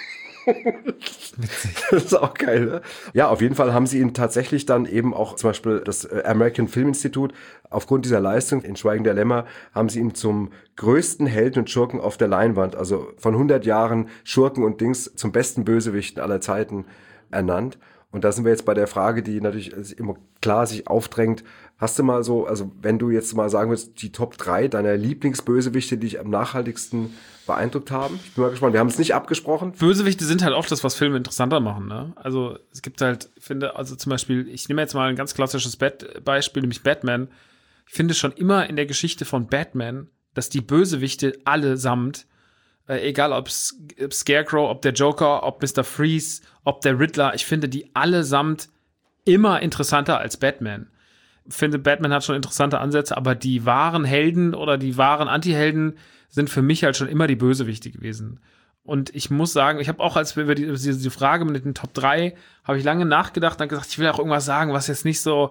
Das ist auch geil, ne? Ja, auf jeden Fall haben sie ihn tatsächlich dann eben auch zum Beispiel das American Film Institute aufgrund dieser Leistung in Schweigen der Lämmer haben sie ihn zum größten Helden und Schurken auf der Leinwand, also von hundert Jahren Schurken und Dings zum besten Bösewichten aller Zeiten ernannt. Und da sind wir jetzt bei der Frage, die natürlich immer klar sich aufdrängt. Hast du mal so, also wenn du jetzt mal sagen würdest, die Top drei deiner Lieblingsbösewichte, die dich am nachhaltigsten beeindruckt haben? Ich bin mal gespannt. Wir haben es nicht abgesprochen. Bösewichte sind halt oft das, was Filme interessanter machen, ne? Also es gibt halt, ich finde, also zum Beispiel, ich nehme jetzt mal ein ganz klassisches Bat- Beispiel, nämlich Batman. Ich finde schon immer in der Geschichte von Batman, dass die Bösewichte allesamt, äh, egal ob Scarecrow, ob der Joker, ob Mister Freeze, ob der Riddler, ich finde die allesamt immer interessanter als Batman. Ich finde, Batman hat schon interessante Ansätze, aber die wahren Helden oder die wahren Anti-Helden sind für mich halt schon immer die Bösewichte gewesen. Und ich muss sagen, ich habe auch, als wir über die, diese Frage mit den Top drei, habe ich lange nachgedacht und gesagt, ich will auch irgendwas sagen, was jetzt nicht so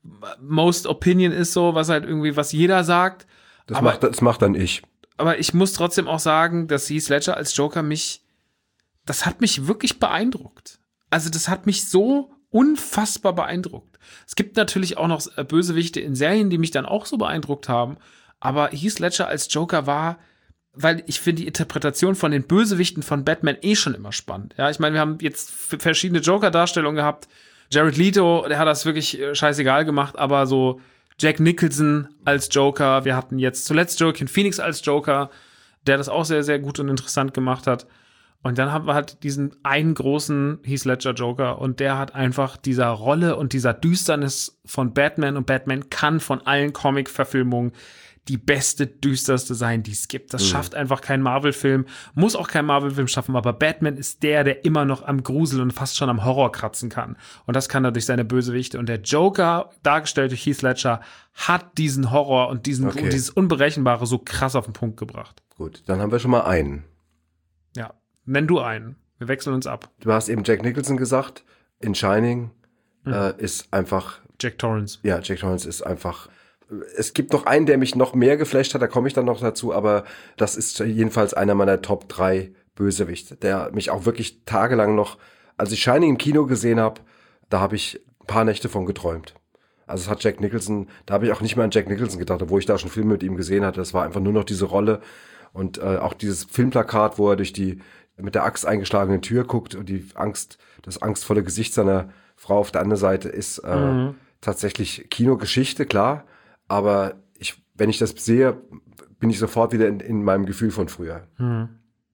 most opinion ist, so, was halt irgendwie, was jeder sagt. Das, aber, macht, das macht dann ich. Aber ich muss trotzdem auch sagen, dass Heath Ledger als Joker mich, das hat mich wirklich beeindruckt. Also das hat mich so unfassbar beeindruckt. Es gibt natürlich auch noch Bösewichte in Serien, die mich dann auch so beeindruckt haben, aber Heath Ledger als Joker war, weil ich finde die Interpretation von den Bösewichten von Batman eh schon immer spannend. Ja, ich meine, wir haben jetzt verschiedene Joker-Darstellungen gehabt. Jared Leto, der hat das wirklich scheißegal gemacht, aber so Jack Nicholson als Joker, wir hatten jetzt zuletzt Joaquin Phoenix als Joker, der das auch sehr, sehr gut und interessant gemacht hat. Und dann haben wir halt diesen einen großen Heath Ledger Joker und der hat einfach dieser Rolle und dieser Düsternis von Batman, und Batman kann von allen Comic-Verfilmungen die beste, düsterste sein, die es gibt. Das mhm. schafft einfach kein Marvel-Film, muss auch kein Marvel-Film schaffen, aber Batman ist der, der immer noch am Grusel und fast schon am Horror kratzen kann. Und das kann er durch seine Bösewichte. Und der Joker, dargestellt durch Heath Ledger, hat diesen Horror und diesen, okay. und dieses Unberechenbare so krass auf den Punkt gebracht. Gut, dann haben wir schon mal einen. Ja, nenn du einen. Wir wechseln uns ab. Du hast eben Jack Nicholson gesagt. In Shining mhm. äh, ist einfach... Jack Torrance. Ja, Jack Torrance ist einfach... Es gibt noch einen, der mich noch mehr geflasht hat, da komme ich dann noch dazu, aber das ist jedenfalls einer meiner Top drei Bösewichte, der mich auch wirklich tagelang noch, als ich Shining im Kino gesehen habe, da habe ich ein paar Nächte von geträumt. Also es hat Jack Nicholson, da habe ich auch nicht mehr an Jack Nicholson gedacht, obwohl ich da schon Filme mit ihm gesehen hatte. Das war einfach nur noch diese Rolle und äh, auch dieses Filmplakat, wo er durch die mit der Axt eingeschlagene Tür guckt und die Angst, das angstvolle Gesicht seiner Frau auf der anderen Seite ist äh, mhm. tatsächlich Kinogeschichte, klar. Aber ich, wenn ich das sehe, bin ich sofort wieder in, in meinem Gefühl von früher. Hm.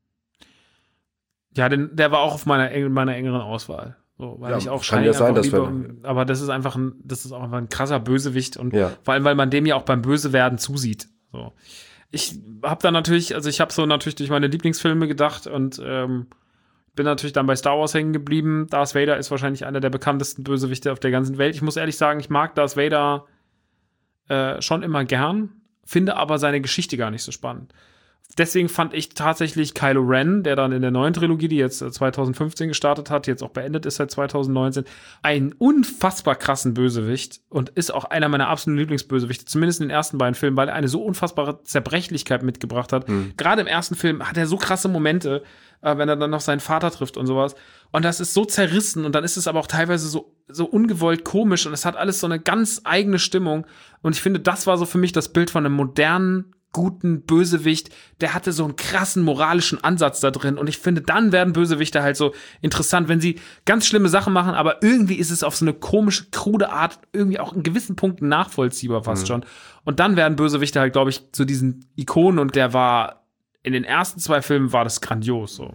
Ja, denn der war auch auf meiner, meiner engeren Auswahl. So, weil ja, ich auch kann ja sein, dass liebe, wir, aber das ist einfach ein, das ist auch einfach ein krasser Bösewicht und ja. vor allem, weil man dem ja auch beim Bösewerden zusieht. So. ich habe dann natürlich, also ich habe so natürlich durch meine Lieblingsfilme gedacht und ähm, bin natürlich dann bei Star Wars hängen geblieben. Darth Vader ist wahrscheinlich einer der bekanntesten Bösewichte auf der ganzen Welt. Ich muss ehrlich sagen, ich mag Darth Vader äh, schon immer gern, finde aber seine Geschichte gar nicht so spannend. Deswegen fand ich tatsächlich Kylo Ren, der dann in der neuen Trilogie, die jetzt zwanzig fünfzehn gestartet hat, jetzt auch beendet ist seit zwanzig neunzehn, einen unfassbar krassen Bösewicht und ist auch einer meiner absoluten Lieblingsbösewichte, zumindest in den ersten beiden Filmen, weil er eine so unfassbare Zerbrechlichkeit mitgebracht hat. Mhm. Gerade im ersten Film hat er so krasse Momente, äh, wenn er dann noch seinen Vater trifft und sowas. Und das ist so zerrissen und dann ist es aber auch teilweise so, so ungewollt komisch und es hat alles so eine ganz eigene Stimmung. Und ich finde, das war so für mich das Bild von einem modernen, guten Bösewicht, der hatte so einen krassen moralischen Ansatz da drin und ich finde, dann werden Bösewichte halt so interessant, wenn sie ganz schlimme Sachen machen, aber irgendwie ist es auf so eine komische, krude Art irgendwie auch in gewissen Punkten nachvollziehbar fast mhm. schon. Und dann werden Bösewichte halt, glaube ich, zu diesen Ikonen und der war, in den ersten zwei Filmen war das grandios so.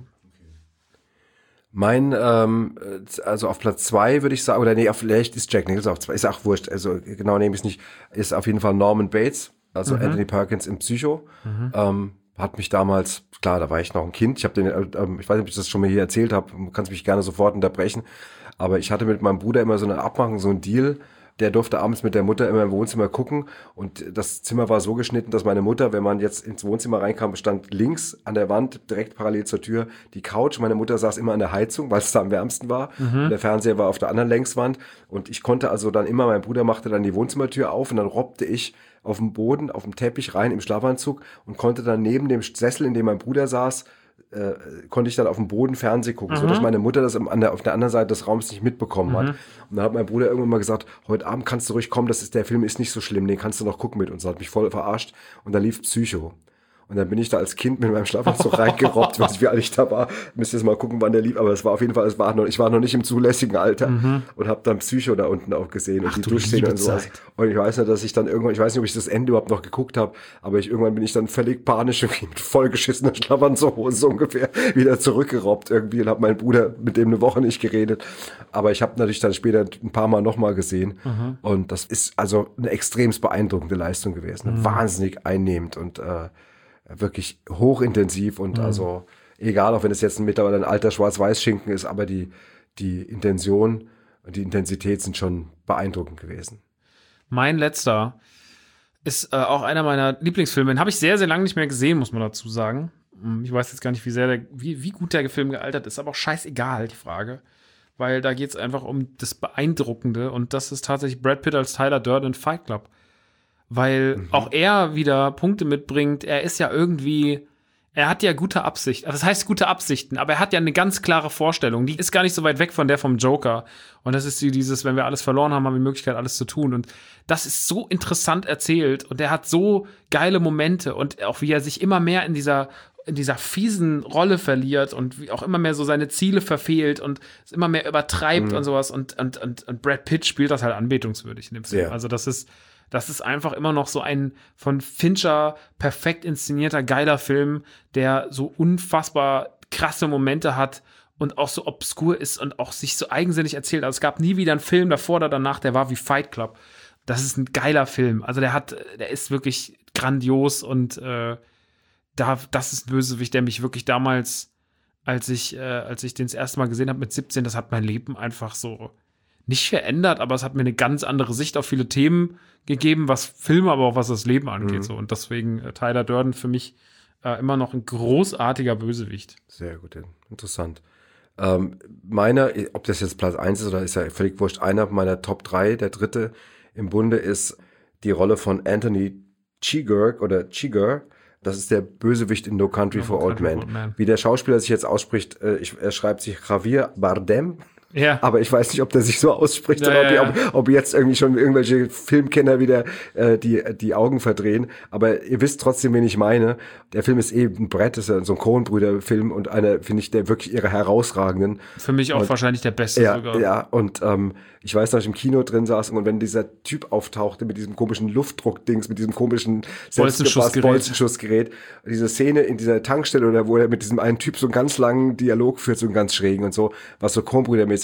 Mein, ähm, also auf Platz zwei würde ich sagen, oder nee, vielleicht ist Jack Nicholson auf zwei, ist auch wurscht, also genau nehme ich es nicht, ist auf jeden Fall Norman Bates. Also mhm. Anthony Perkins im Psycho, mhm. ähm, hat mich damals, klar, da war ich noch ein Kind, ich habe den, äh, ich weiß nicht, ob ich das schon mal hier erzählt habe, du kannst mich gerne sofort unterbrechen, aber ich hatte mit meinem Bruder immer so eine Abmachung, so einen Deal, der durfte abends mit der Mutter immer im Wohnzimmer gucken und das Zimmer war so geschnitten, dass meine Mutter, wenn man jetzt ins Wohnzimmer reinkam, stand links an der Wand, direkt parallel zur Tür, die Couch. Meine Mutter saß immer an der Heizung, weil es da am wärmsten war. Mhm. Der Fernseher war auf der anderen Längswand und ich konnte also dann immer, mein Bruder machte dann die Wohnzimmertür auf und dann robbte ich auf dem Boden, auf dem Teppich rein im Schlafanzug und konnte dann neben dem Sessel, in dem mein Bruder saß, äh, konnte ich dann auf dem Boden Fernsehen gucken, mhm. sodass meine Mutter das an der, auf der anderen Seite des Raums nicht mitbekommen mhm. hat. Und dann hat mein Bruder irgendwann mal gesagt, heute Abend kannst du ruhig kommen, das ist, der Film ist nicht so schlimm, den kannst du noch gucken mit uns. Das hat mich voll verarscht und da lief Psycho. Und dann bin ich da als Kind mit meinem Schlafanzug reingerobbt, weiß nicht, wie alt ich da war. Müsst ihr jetzt mal gucken, wann der lief. Aber es war auf jeden Fall, es war noch, ich war noch nicht im zulässigen Alter mhm. und habe dann Psycho da unten auch gesehen Ach, und die Duschszene und sowas. Und ich weiß nicht, dass ich dann irgendwann, ich weiß nicht, ob ich das Ende überhaupt noch geguckt habe, aber ich irgendwann bin ich dann völlig panisch irgendwie mit vollgeschissener Schlafanzughose so ungefähr wieder zurückgerobbt irgendwie und habe meinen Bruder mit dem eine Woche nicht geredet. Aber ich habe natürlich dann später ein paar Mal nochmal gesehen mhm. und das ist also eine extremst beeindruckende Leistung gewesen. Mhm. Wahnsinnig einnehmend und äh, wirklich hochintensiv und mhm. also egal, auch wenn es jetzt mittlerweile ein alter Schwarz-Weiß-Schinken ist, aber die, die Intention und die Intensität sind schon beeindruckend gewesen. Mein letzter ist äh, auch einer meiner Lieblingsfilme. Den habe ich sehr, sehr lange nicht mehr gesehen, muss man dazu sagen. Ich weiß jetzt gar nicht, wie sehr der, wie, wie gut der Film gealtert ist, aber auch scheißegal, die Frage. Weil da geht es einfach um das Beeindruckende und das ist tatsächlich Brad Pitt als Tyler Durden in Fight Club. Weil mhm. auch er wieder Punkte mitbringt. Er ist ja irgendwie, er hat ja gute Absichten. Also das heißt gute Absichten, aber er hat ja eine ganz klare Vorstellung. Die ist gar nicht so weit weg von der vom Joker. Und das ist dieses, wenn wir alles verloren haben, haben wir die Möglichkeit, alles zu tun. Und das ist so interessant erzählt. Und er hat so geile Momente. Und auch wie er sich immer mehr in dieser in dieser fiesen Rolle verliert und wie auch immer mehr so seine Ziele verfehlt und es immer mehr übertreibt mhm. und sowas. Und, und, und, und Brad Pitt spielt das halt anbetungswürdig in dem Film. Sehr. Also das ist Das ist einfach immer noch so ein von Fincher perfekt inszenierter, geiler Film, der so unfassbar krasse Momente hat und auch so obskur ist und auch sich so eigensinnig erzählt. Also es gab nie wieder einen Film davor oder danach, der war wie Fight Club. Das ist ein geiler Film. Also der hat, der ist wirklich grandios und äh, da, das ist ein Bösewicht, der mich wirklich damals, als ich, äh, als ich den das erste Mal gesehen habe mit siebzehn, das hat mein Leben einfach so nicht verändert, aber es hat mir eine ganz andere Sicht auf viele Themen gegeben, was Filme, aber auch was das Leben angeht. Mhm. So. Und deswegen äh, Tyler Durden für mich äh, immer noch ein großartiger Bösewicht. Sehr gut, interessant. Ähm, meiner, ob das jetzt Platz eins ist oder ist ja völlig wurscht, einer meiner Top drei, der dritte im Bunde ist die Rolle von Anthony Chigurh oder Chigurh. Das ist der Bösewicht in No Country, no for, Country Old Men. for Old Men. Wie der Schauspieler sich jetzt ausspricht, äh, ich, er schreibt sich Javier Bardem. Ja. Aber ich weiß nicht, ob der sich so ausspricht ja, oder ob, ja, ja. ob, ob jetzt irgendwie schon irgendwelche Filmkenner wieder äh, die die Augen verdrehen. Aber ihr wisst trotzdem, wen ich meine. Der Film ist eben ein Brett, das ist ja so ein Coen-Brüder-Film und einer, finde ich, der wirklich ihre herausragenden. Für mich auch und, wahrscheinlich der beste ja, sogar. Ja, und ähm, ich weiß, dass ich im Kino drin saß und wenn dieser Typ auftauchte mit diesem komischen Luftdruckdings, mit diesem komischen Bolzenschussgerät, Bolzenschussgerät, diese Szene in dieser Tankstelle oder wo er mit diesem einen Typ so einen ganz langen Dialog führt, so einen ganz schrägen und so, was so Coen-Brüder-mäßig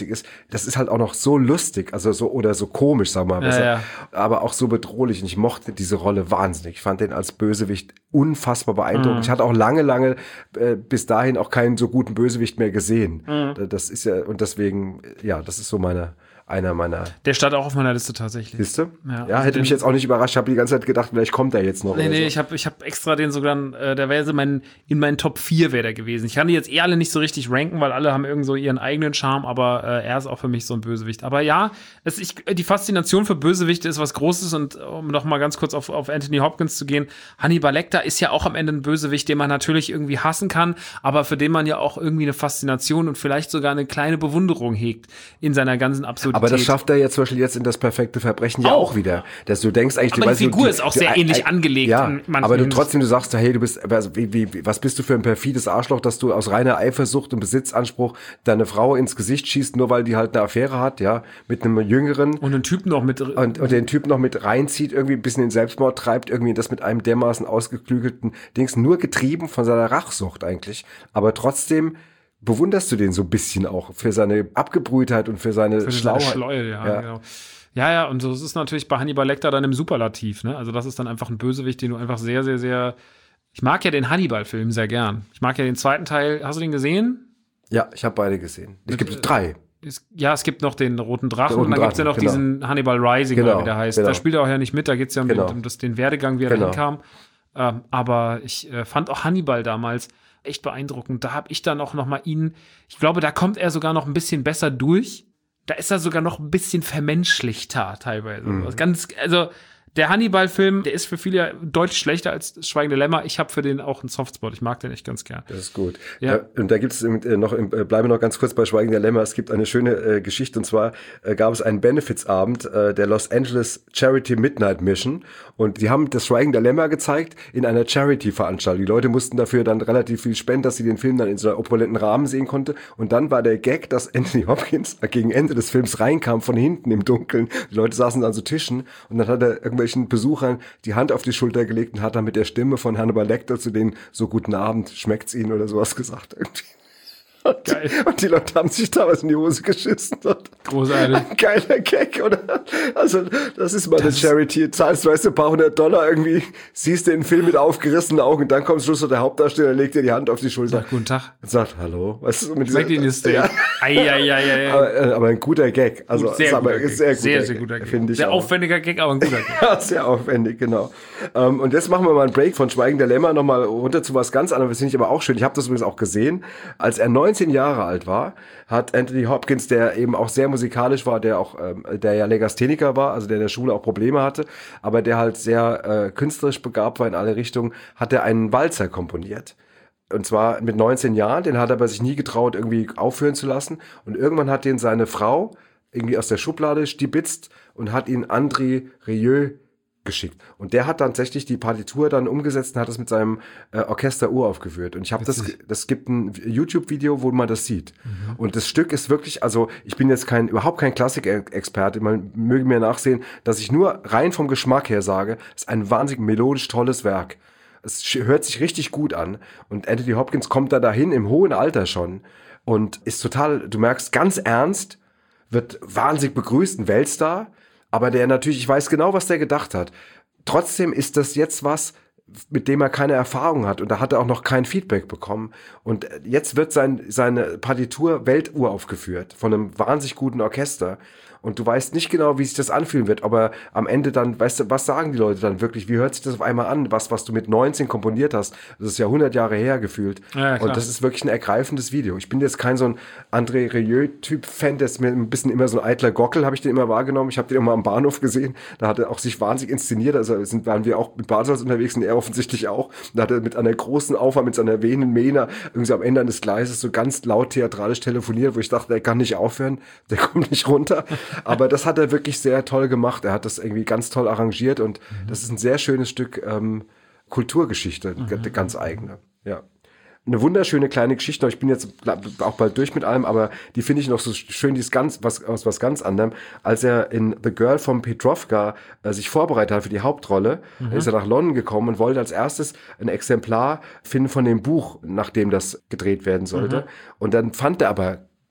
witzig ist, das ist halt auch noch so lustig, also so oder so komisch, sagen wir mal besser, Ja, ja. aber auch so bedrohlich. Und ich mochte diese Rolle wahnsinnig. Ich fand den als Bösewicht unfassbar beeindruckend. Mhm. Ich hatte auch lange, lange äh, bis dahin auch keinen so guten Bösewicht mehr gesehen. Mhm. Das ist ja, und deswegen, ja, das ist so meine, einer meiner. Der stand auch auf meiner Liste tatsächlich. Siehst du? Ja, Ja, also hätte den- mich jetzt auch nicht überrascht. Ich habe die ganze Zeit gedacht, vielleicht kommt er jetzt noch. Nee, oder nee, so. ich habe ich hab extra den sogar, äh, der wäre so mein, in meinen Top vier wäre der gewesen. Ich kann die jetzt eh alle nicht so richtig ranken, weil alle haben irgend so ihren eigenen Charme, aber äh, er ist auch für mich so ein Bösewicht. Aber ja, es, ich, die Faszination für Bösewichte ist was Großes und um noch mal ganz kurz auf, auf Anthony Hopkins zu gehen, Hannibal Lecter ist ja auch am Ende ein Bösewicht, den man natürlich irgendwie hassen kann, aber für den man ja auch irgendwie eine Faszination und vielleicht sogar eine kleine Bewunderung hegt in seiner ganzen Absurdität. Aber das schafft er ja zum Beispiel jetzt in das perfekte Verbrechen ja Auch. auch wieder. Dass du denkst eigentlich, Aber du die weißt, Figur du, ist auch du, sehr äh, ähnlich äh, angelegt Ja, in manchen aber du Hinsichten. trotzdem, du sagst, hey, du bist, also, wie, wie, was bist du für ein perfides Arschloch, dass du aus reiner Eifersucht und Besitzanspruch deine Frau ins Gesicht schießt, nur weil die halt eine Affäre hat, ja, mit einem Jüngeren. und einen Typen noch mit Und, und den Typ noch mit reinzieht, irgendwie ein bisschen in Selbstmord treibt, irgendwie das mit einem dermaßen ausgeklügelten Dings, nur getrieben von seiner Rachsucht eigentlich. Aber trotzdem bewunderst du den so ein bisschen auch für seine Abgebrühtheit und für seine Für seine Schlauheit. Schleue, ja, Ja. genau. Ja, ja, und so ist es natürlich bei Hannibal Lecter dann im Superlativ, ne? Also das ist dann einfach ein Bösewicht, den du einfach sehr, sehr, sehr. Ich mag ja den Hannibal-Film sehr gern. Ich mag ja den zweiten Teil. Hast du den gesehen? Ja, ich habe beide gesehen. Es gibt äh, drei. Es, ja, es gibt noch den Roten Drachen Den Roten und dann gibt es ja noch Drachen, genau. diesen Hannibal Rising, Genau, oder wie der heißt. genau. Da spielt er auch ja nicht mit, da geht es ja um, Genau. den, um das, den Werdegang, wie er Genau. da hinkam. Ähm, aber ich äh, fand auch Hannibal damals echt beeindruckend. Da habe ich dann auch noch mal ihn, ich glaube, da kommt er sogar noch ein bisschen besser durch. Da ist er sogar noch ein bisschen vermenschlichter teilweise. Mhm. Also ganz, also der Hannibal-Film, der ist für viele ja deutlich schlechter als das Schweigende Lämmer. Ich habe für den auch einen Softspot. Ich mag den echt ganz gern. Das ist gut. Ja. Ja. Und da gibt es äh, noch, äh, bleiben wir noch ganz kurz bei Schweigen der Lämmer. Es gibt eine schöne äh, Geschichte, und zwar äh, gab es einen Benefizabend äh, der Los Angeles Charity Midnight Mission, und die haben das Schweigen der Lämmer gezeigt in einer Charity-Veranstaltung. Die Leute mussten dafür dann relativ viel spenden, dass sie den Film dann in so einem opulenten Rahmen sehen konnte. Und dann war der Gag, dass Anthony Hopkins gegen Ende des Films reinkam von hinten im Dunkeln. Die Leute saßen an so Tischen, und dann hat er irgendwelchen Besuchern die Hand auf die Schulter gelegt und hat dann mit der Stimme von Hannibal Lecter zu denen so guten Abend, schmeckt's Ihnen oder sowas gesagt irgendwie. Und, Geil. und die Leute haben sich damals in die Hose geschissen. Großartig. Ein geiler Gag, oder? Also, das ist mal eine Das ist- Charity. Zahlst, weißt du, ein paar hundert Dollar irgendwie, siehst den Film mit aufgerissenen Augen, und dann kommt Schluss, der Hauptdarsteller legt dir die Hand auf die Schulter Sag guten Tag. und sagt, hallo. Weißt du, so mit Schmeckt Ihnen das Steak? Ja, Ei, ei, ei, ei, ei. aber, äh, aber ein guter Gag. Also, Gut, sehr ist aber- guter ist Gag. sehr, guter Sehr, sehr guter Gag. Finde ich Sehr auch. aufwendiger Gag, aber ein guter Gag. Ja, sehr aufwendig, genau. Ähm, und jetzt machen wir mal einen Break von Schweigen der Lämmer nochmal runter zu was ganz anderem. Das finde ich aber auch schön. Ich habe das übrigens auch gesehen. Als er neunzehn Jahre alt war, hat Anthony Hopkins, der eben auch sehr musikalisch war, der auch, ähm, der ja Legastheniker war, also der in der Schule auch Probleme hatte, aber der halt sehr äh, künstlerisch begabt war in alle Richtungen, hat er einen Walzer komponiert. Und zwar mit neunzehn Jahren, den hat er aber sich nie getraut, irgendwie aufführen zu lassen. Und irgendwann hat den seine Frau irgendwie aus der Schublade stibitzt und hat ihn André Rieu geschickt. Und der hat tatsächlich die Partitur dann umgesetzt und hat das mit seinem äh, Orchester uraufgeführt. Und ich habe das, das gibt ein YouTube-Video, wo man das sieht. Mhm. Und das Stück ist wirklich, also ich bin jetzt kein, überhaupt kein Klassik-Experte, man möge mir nachsehen, dass ich nur rein vom Geschmack her sage, es ist ein wahnsinnig melodisch tolles Werk. Es hört sich richtig gut an. Und Anthony Hopkins kommt da dahin im hohen Alter schon und ist total, du merkst, ganz ernst, wird wahnsinnig begrüßt, ein Weltstar. Aber der natürlich, ich weiß genau, was der gedacht hat. Trotzdem ist das jetzt was, mit dem er keine Erfahrung hat. Und da hat er auch noch kein Feedback bekommen. Und jetzt wird sein, seine Partitur welturaufgeführt von einem wahnsinnig guten Orchester. Und du weißt nicht genau, wie sich das anfühlen wird. Aber am Ende dann, weißt du, was sagen die Leute dann wirklich? Wie hört sich das auf einmal an? Was, was du mit neunzehn komponiert hast? Das ist ja hundert Jahre her gefühlt. Ja, klar. Und das ist wirklich ein ergreifendes Video. Ich bin jetzt kein so ein André Rieu-Typ-Fan, der ist mir ein bisschen immer so ein eitler Gockel, habe ich den immer wahrgenommen. Ich habe den immer am Bahnhof gesehen. Da hat er auch sich wahnsinnig inszeniert. Also sind, waren wir auch mit Badesalz unterwegs und er offensichtlich auch. Da hat er mit einer großen Aufwand, mit seiner wehenden Mähne irgendwie am Ende eines Gleises so ganz laut theatralisch telefoniert, wo ich dachte, der kann nicht aufhören, der kommt nicht runter. Aber das hat er wirklich sehr toll gemacht. Er hat das irgendwie ganz toll arrangiert und mhm. das ist ein sehr schönes Stück ähm, Kulturgeschichte, mhm. ganz eigene. Ja. Eine wunderschöne kleine Geschichte. Ich bin jetzt auch bald durch mit allem, aber die finde ich noch so schön, die ist ganz, was, aus was ganz anderem. Als er in The Girl from Petrovka äh, sich vorbereitet hat für die Hauptrolle, mhm. ist er nach London gekommen und wollte als erstes ein Exemplar finden von dem Buch, nach dem das gedreht werden sollte. Mhm. Und dann fand er aber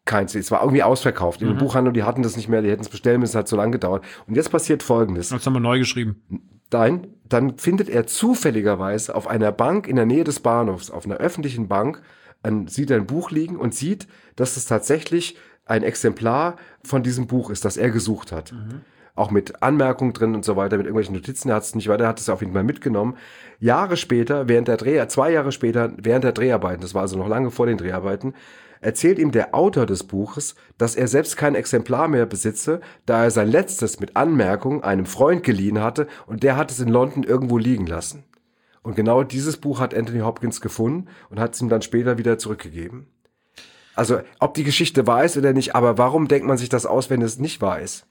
Keins. Es war irgendwie ausverkauft. In mhm. der Buchhandlung, die hatten das nicht mehr, die hätten es bestellen müssen, es hat so lange gedauert. Und jetzt passiert Folgendes. Jetzt haben wir neu geschrieben. Nein, dann findet er zufälligerweise auf einer Bank in der Nähe des Bahnhofs, auf einer öffentlichen Bank, ein, sieht er ein Buch liegen und sieht, dass es tatsächlich ein Exemplar von diesem Buch ist, das er gesucht hat. Mhm. Auch mit Anmerkungen drin und so weiter, mit irgendwelchen Notizen, er hat es nicht weiter, er hat es auf jeden Fall mitgenommen. Jahre später, während der Dreh, zwei Jahre später, während der Dreharbeiten, das war also noch lange vor den Dreharbeiten, erzählt ihm der Autor des Buches, dass er selbst kein Exemplar mehr besitze, da er sein letztes mit Anmerkung einem Freund geliehen hatte und der hat es in London irgendwo liegen lassen. Und genau dieses Buch hat Anthony Hopkins gefunden und hat es ihm dann später wieder zurückgegeben. Also, ob die Geschichte wahr ist oder nicht, aber warum denkt man sich das aus, wenn es nicht wahr ist?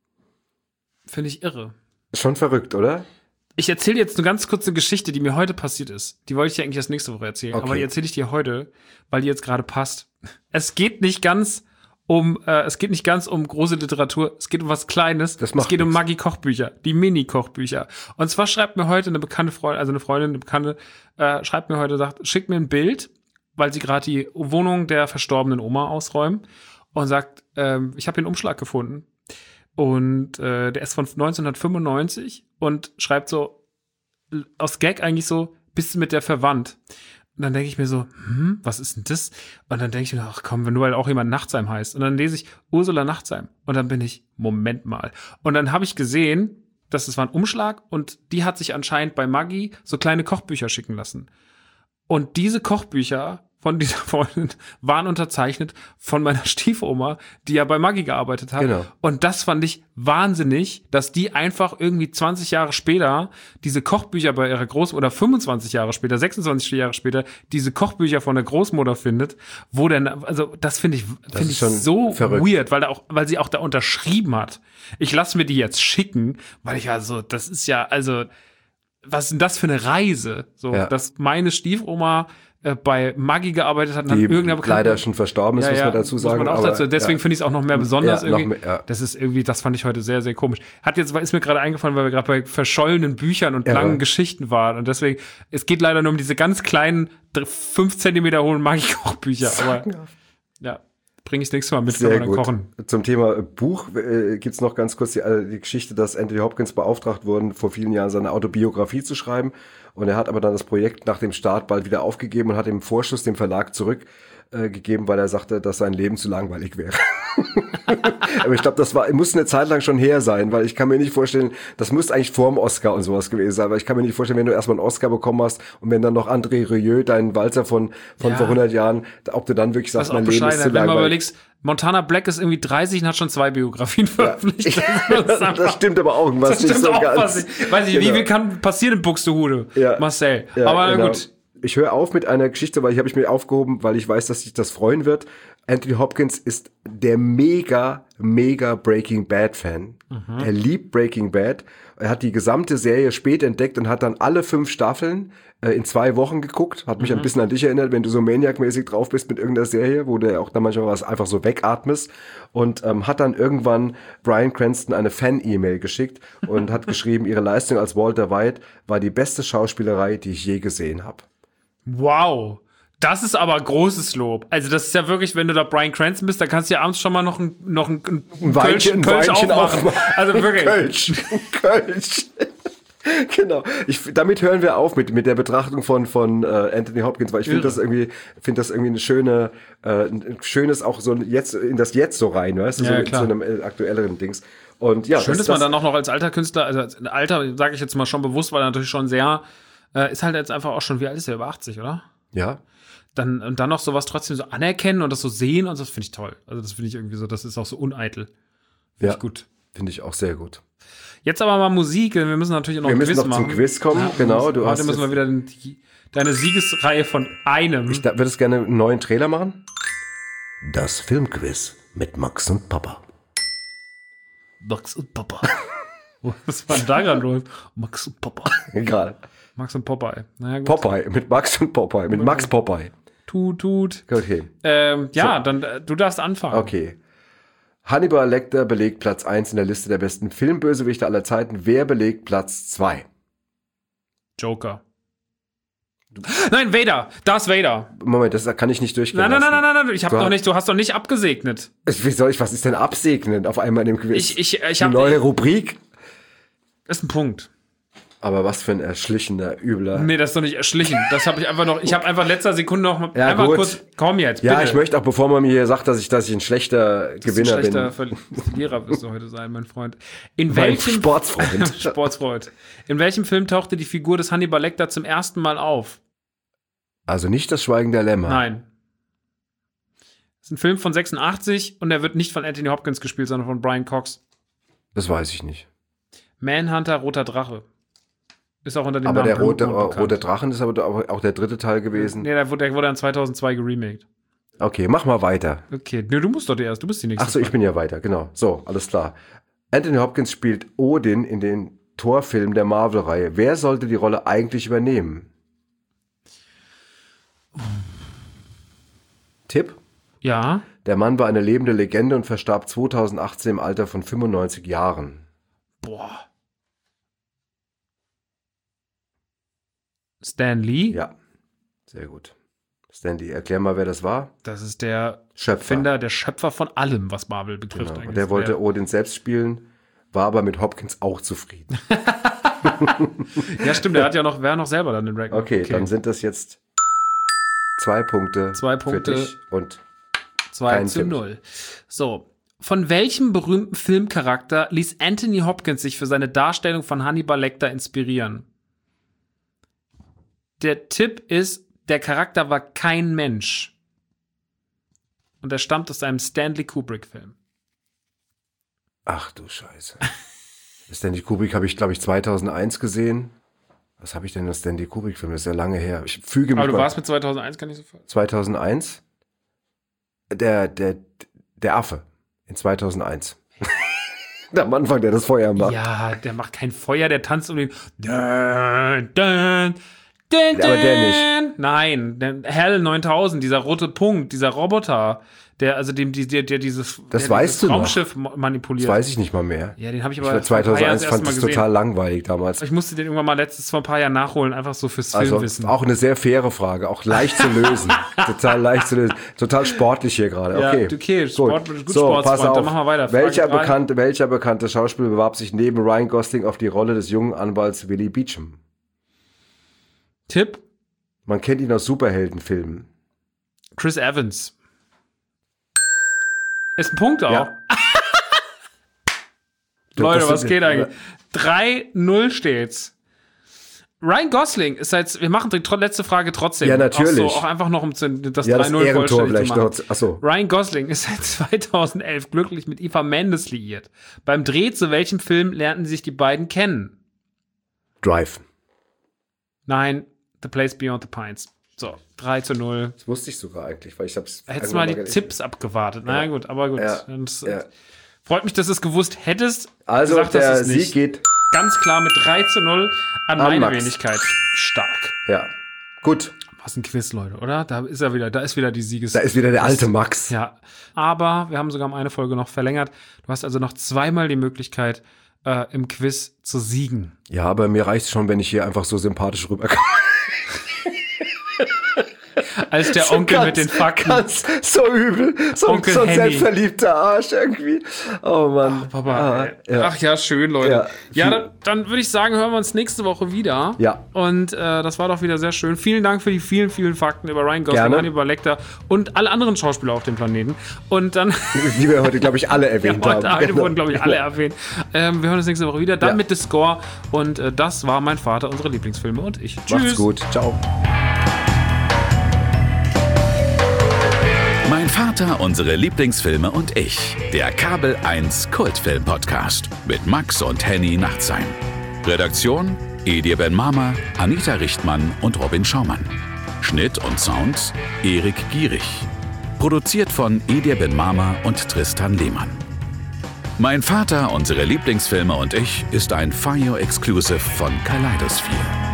Finde ich irre. Schon verrückt, oder? Ich erzähle jetzt eine ganz kurze Geschichte, die mir heute passiert ist. Die wollte ich dir eigentlich erst nächste Woche erzählen, okay. Aber die erzähle ich dir heute, weil die jetzt gerade passt. Es geht nicht ganz um, äh, es geht nicht ganz um große Literatur, es geht um was Kleines. Das macht es geht nichts. um Maggi-Kochbücher, die Mini-Kochbücher. Und zwar schreibt mir heute eine bekannte Freundin, also eine Freundin, eine Bekannte, äh, schreibt mir heute, sagt, schickt mir ein Bild, weil sie gerade die Wohnung der verstorbenen Oma ausräumen und sagt, ähm, ich habe den Umschlag gefunden. Und äh, der ist von neunzehnhundertfünfundneunzig und schreibt so, aus Gag eigentlich so, bist du mit der verwandt? Und dann denke ich mir so, hm, was ist denn das? Und dann denke ich mir, ach komm, wenn nur weil auch jemand Nachtsheim heißt. Und dann lese ich Ursula Nachtsheim. Und dann bin ich, Moment mal. Und dann habe ich gesehen, dass es war ein Umschlag und die hat sich anscheinend bei Maggi so kleine Kochbücher schicken lassen. Und diese Kochbücher von dieser Freundin waren unterzeichnet von meiner Stiefoma, die ja bei Maggi gearbeitet hat. Genau. Und das fand ich wahnsinnig, dass die einfach irgendwie zwanzig Jahre später diese Kochbücher bei ihrer Großmutter, oder fünfundzwanzig Jahre später, sechsundzwanzig Jahre später, diese Kochbücher von der Großmutter findet, wo denn, also das finde ich, finde ich so verrückt. Weird, weil da auch, weil sie auch da unterschrieben hat. Ich lasse mir die jetzt schicken, weil ich also, das ist ja, also, was ist denn das für eine Reise? So, ja. Dass meine Stiefoma bei Maggi gearbeitet hat, die leider schon verstorben ist, ja, muss ja, man dazu sagen. Muss man auch aber, dazu. Deswegen ja. finde ich es auch noch mehr besonders. Ja, irgendwie. Noch mehr, ja. Das ist irgendwie, das fand ich heute sehr, sehr komisch. Hat jetzt, ist mir gerade eingefallen, weil wir gerade bei verschollenen Büchern und ja, langen ja. Geschichten waren. Und deswegen, es geht leider nur um diese ganz kleinen, fünf Zentimeter hohen Maggi-Kochbücher. Aber ja, bringe ich nächstes Mal mit, Sehr wenn wir dann gut. kochen. Zum Thema Buch äh, gibt's noch ganz kurz die, äh, die Geschichte, dass Anthony Hopkins beauftragt wurde, vor vielen Jahren seine Autobiografie zu schreiben. Und er hat aber dann das Projekt nach dem Start bald wieder aufgegeben und hat im Vorschuss dem Verlag zurückgegeben, äh, weil er sagte, dass sein Leben zu langweilig wäre. Aber ich glaube, das war, muss eine Zeit lang schon her sein, weil ich kann mir nicht vorstellen, das müsste eigentlich vorm Oscar und sowas gewesen sein, weil ich kann mir nicht vorstellen, wenn du erstmal einen Oscar bekommen hast und wenn dann noch André Rieu, dein Walzer von, von Ja. vor hundert Jahren, ob du dann wirklich sagst, Das ist mein auch Leben ist zu bescheiden. Wenn man langweilig. überlegst, Montana Black ist irgendwie dreißig und hat schon zwei Biografien veröffentlicht. Ja. Das, ist einfach- Das stimmt aber auch irgendwas das nicht stimmt so auch ganz. was. Ich weiß nicht, wie Genau. viel kann passieren in Buxtehude, Ja. Marcel. Ja, Aber na genau. gut. Ich höre auf mit einer Geschichte, weil ich habe ich mir aufgehoben, weil ich weiß, dass sich das freuen wird. Anthony Hopkins ist der mega, mega Breaking Bad Fan. Mhm. Er liebt Breaking Bad. Er hat die gesamte Serie spät entdeckt und hat dann alle fünf Staffeln äh, in zwei Wochen geguckt. Hat mich mhm. ein bisschen an dich erinnert, wenn du so Maniac-mäßig drauf bist mit irgendeiner Serie, wo du auch dann manchmal was einfach so wegatmest. Und ähm, hat dann irgendwann Bryan Cranston eine Fan-E-Mail geschickt und hat geschrieben, ihre Leistung als Walter White war die beste Schauspielerei, die ich je gesehen habe. Wow. Das ist aber großes Lob. Also das ist ja wirklich, wenn du da Bryan Cranston bist, dann kannst du ja abends schon mal noch ein, noch ein, ein, Ein Weinchen, Kölsch, ein Kölsch Weinchen aufmachen. aufmachen. Also wirklich. Kölsch. Kölsch. Genau. Ich, damit hören wir auf mit, mit der Betrachtung von, von äh, Anthony Hopkins, weil ich finde das irgendwie, finde das irgendwie eine schöne, äh, ein schönes auch so jetzt, in das Jetzt so rein, weißt du, Ja, so, klar. zu einem äh, aktuelleren Dings. Und ja, Schön, das, dass man das, dann auch noch als alter Künstler, also als Alter, sage ich jetzt mal schon bewusst, weil er natürlich schon sehr, äh, ist halt jetzt einfach auch schon, wie alt ist er, über achtzig, oder? ja. Dann, und dann noch sowas trotzdem so anerkennen und das so sehen und so, das finde ich toll. Also das finde ich irgendwie so, das ist auch so uneitel. Finde Ja. ich gut. Finde ich auch sehr gut. Jetzt aber mal Musik, denn wir müssen natürlich noch Wir ein müssen Quiz noch zum machen. Quiz kommen, genau, du Heute hast müssen wir jetzt- wieder den, die, deine Siegesreihe von einem. Ich da, würdest gerne einen neuen Trailer machen? Das Filmquiz mit Max und Papa. Max und Papa. Was war denn da gerade los? Max und Papa. Egal. Max und Popeye. Naja, gut. Popeye, mit Max und Popeye, mit Max Popeye. Tut, tut. Okay. Ähm, ja, dann äh, du darfst anfangen. Okay. Hannibal Lecter belegt Platz eins in der Liste der besten Filmbösewichte aller Zeiten. Wer belegt Platz zwei? Joker. Nein, Vader. Darth Vader. Moment, das kann ich nicht durchgehen Nein, nein, lassen. nein, nein, nein, nein. Ich hab Du doch hast- nicht, du hast doch nicht abgesegnet. Wie soll ich, was ist denn absegnen auf einmal in dem Quiz? Ich, ich, ich Eine hab, neue Rubrik? ist ein Punkt. Aber was für ein erschlichener, übler. Nee, das ist doch nicht erschlichen. Das habe ich einfach noch, ich habe einfach letzter Sekunde noch mal, Ja, einfach gut. kurz, komm jetzt, Ja, bitte. ich möchte auch, bevor man mir hier sagt, dass ich, dass ich ein schlechter Gewinner ein schlechter bin. Verlierer wirst du heute sein, mein Freund. In Mein welchem Sportsfreund. Sportsfreund. In welchem Film tauchte die Figur des Hannibal Lecter zum ersten Mal auf? Also nicht das Schweigen der Lämmer. Nein. Das ist ein Film von sechsundachtzig und er wird nicht von Anthony Hopkins gespielt, sondern von Brian Cox. Das weiß ich nicht. Manhunter, Roter Drache. Ist auch unter dem Aber Namen der rote, Blutmond bekannt. rote Drachen ist aber auch auch der dritte Teil gewesen. Nee, der wurde, der wurde dann zweitausendzwei geremaked. Okay, mach mal weiter. Okay, nee, du musst doch erst, du bist die nächste. Ach so, ich bin ja weiter, genau. So, alles klar. Anthony Hopkins spielt Odin in den Torfilmen der Marvel-Reihe. Wer sollte die Rolle eigentlich übernehmen? Tipp? Ja, Der Mann war eine lebende Legende und verstarb zweitausendachtzehn im Alter von fünfundneunzig Jahren. boah. Stan Lee? Ja, sehr gut. Stanley, erklär mal, wer das war. Das ist der Schöpfer. Finder, der Schöpfer von allem, was Marvel betrifft. Genau. eigentlich. Und der wollte Odin selbst spielen, war aber mit Hopkins auch zufrieden. Ja, stimmt, der hat ja noch, wer noch selber dann den Record. Okay, dann sind das jetzt zwei Punkte, Zwei Punkte. für dich und zwei kein zu Tipp. null. So. Von welchem berühmten Filmcharakter ließ Anthony Hopkins sich für seine Darstellung von Hannibal Lecter inspirieren? Der Tipp ist, der Charakter war kein Mensch. Und er stammt aus einem Stanley Kubrick-Film. Ach du Scheiße. Stanley Kubrick habe ich, glaube ich, zweitausendeins gesehen. Was habe ich denn in Stanley Kubrick-Film? Das ist ja lange her. Ich füge mich Aber du mal. warst mit zweitausendeins gar nicht so voll. zweitausendeins? Der, der, der Affe in zweitausendeins. Am Anfang, der das Feuer macht. Ja, der macht kein Feuer, der tanzt um den. Dun, dun, dun, Aber der nicht. Nein, der Hell neuntausend, dieser rote Punkt, dieser Roboter, der also dem die der, der dieses, Das der weißt dieses du noch. Raumschiff ma- manipuliert. Das weiß ich nicht mal mehr. Ja, den habe ich Ich aber war vor ein paar Jahren zweitausendeins das fand erste ich Mal total gesehen. langweilig damals. Ich musste den irgendwann mal letztes vor ein paar Jahren nachholen, einfach so fürs Also Filmwissen. auch eine sehr faire Frage, auch leicht zu lösen. Total leicht zu lösen. Total sportlich hier gerade. Ja, Okay, okay, Sport- gut, so, Sportsfreund, pass auf. dann machen wir weiter. Frage Welcher drei. bekannte, welcher bekannte Schauspieler bewarb sich neben Ryan Gosling auf die Rolle des jungen Anwalts Willie Beecham? Tipp: Man kennt ihn aus Superheldenfilmen. Chris Evans. Ist ein Punkt auch. Ja. Leute, Das- was geht eigentlich? drei null steht's. Ryan Gosling ist jetzt, wir machen die tro- letzte Frage trotzdem. Ja, natürlich. Auch, so, auch einfach noch um zu- das Ja, das drei null Ehrentor vollständig vielleicht zu machen. noch. Achso. Ryan Gosling ist seit zweitausendelf glücklich mit Eva Mendes liiert. Beim Dreh zu welchem Film lernten sich die beiden kennen? Drive. Nein, The Place Beyond the Pines. So, drei zu null. Das wusste ich sogar eigentlich, weil ich hab's. Hättest du mal die Tipps abgewartet. Na naja, gut, aber gut. Ja, Und, ja. Freut mich, dass du es gewusst hättest. Also gesagt, der dass du es nicht. Sieg geht. Ganz klar mit drei zu null an, An meine Max. Wenigkeit. Stark. Ja. Gut. Was ein Quiz, Leute, oder? Da ist er wieder, da ist wieder die Sieges. Da ist wieder der alte Max. Ja. Aber wir haben sogar um eine Folge noch verlängert. Du hast also noch zweimal die Möglichkeit, äh, im Quiz zu siegen. Ja, aber mir reicht's schon, wenn ich hier einfach so sympathisch rüberkomme. Als der Onkel mit den Fakten. Ganz so übel. So, Onkel so ein Henny. selbstverliebter Arsch irgendwie. Oh Mann. Ach, Papa, Ah, ey. ja. Ach ja, schön, Leute. Ja. Ja, dann, dann würde ich sagen, hören wir uns nächste Woche wieder. Ja. Und äh, das war doch wieder sehr schön. Vielen Dank für die vielen, vielen Fakten über Ryan Gosling, Gerne. Hannibal Lecter und alle anderen Schauspieler auf dem Planeten. Und dann, Die wir heute, glaube ich, alle ja, erwähnt heute, haben. heute Genau. wurden, glaube ich, alle erwähnt. Ähm, wir hören uns nächste Woche wieder. Dann Ja. mit The Score. Und äh, das war mein Vater, unsere Lieblingsfilme und ich. Macht's Tschüss. gut. Ciao. Mein Vater, unsere Lieblingsfilme und ich. Der Kabel eins Kultfilm-Podcast mit Max und Henny Nachtsheim. Redaktion: Edir Ben-Mama, Anita Richtmann und Robin Schaumann. Schnitt und Sound: Erik Gierig. Produziert von Edir Ben-Mama und Tristan Lehmann. Mein Vater, unsere Lieblingsfilme und ich ist ein Fire Exclusive von Kaleidosphere.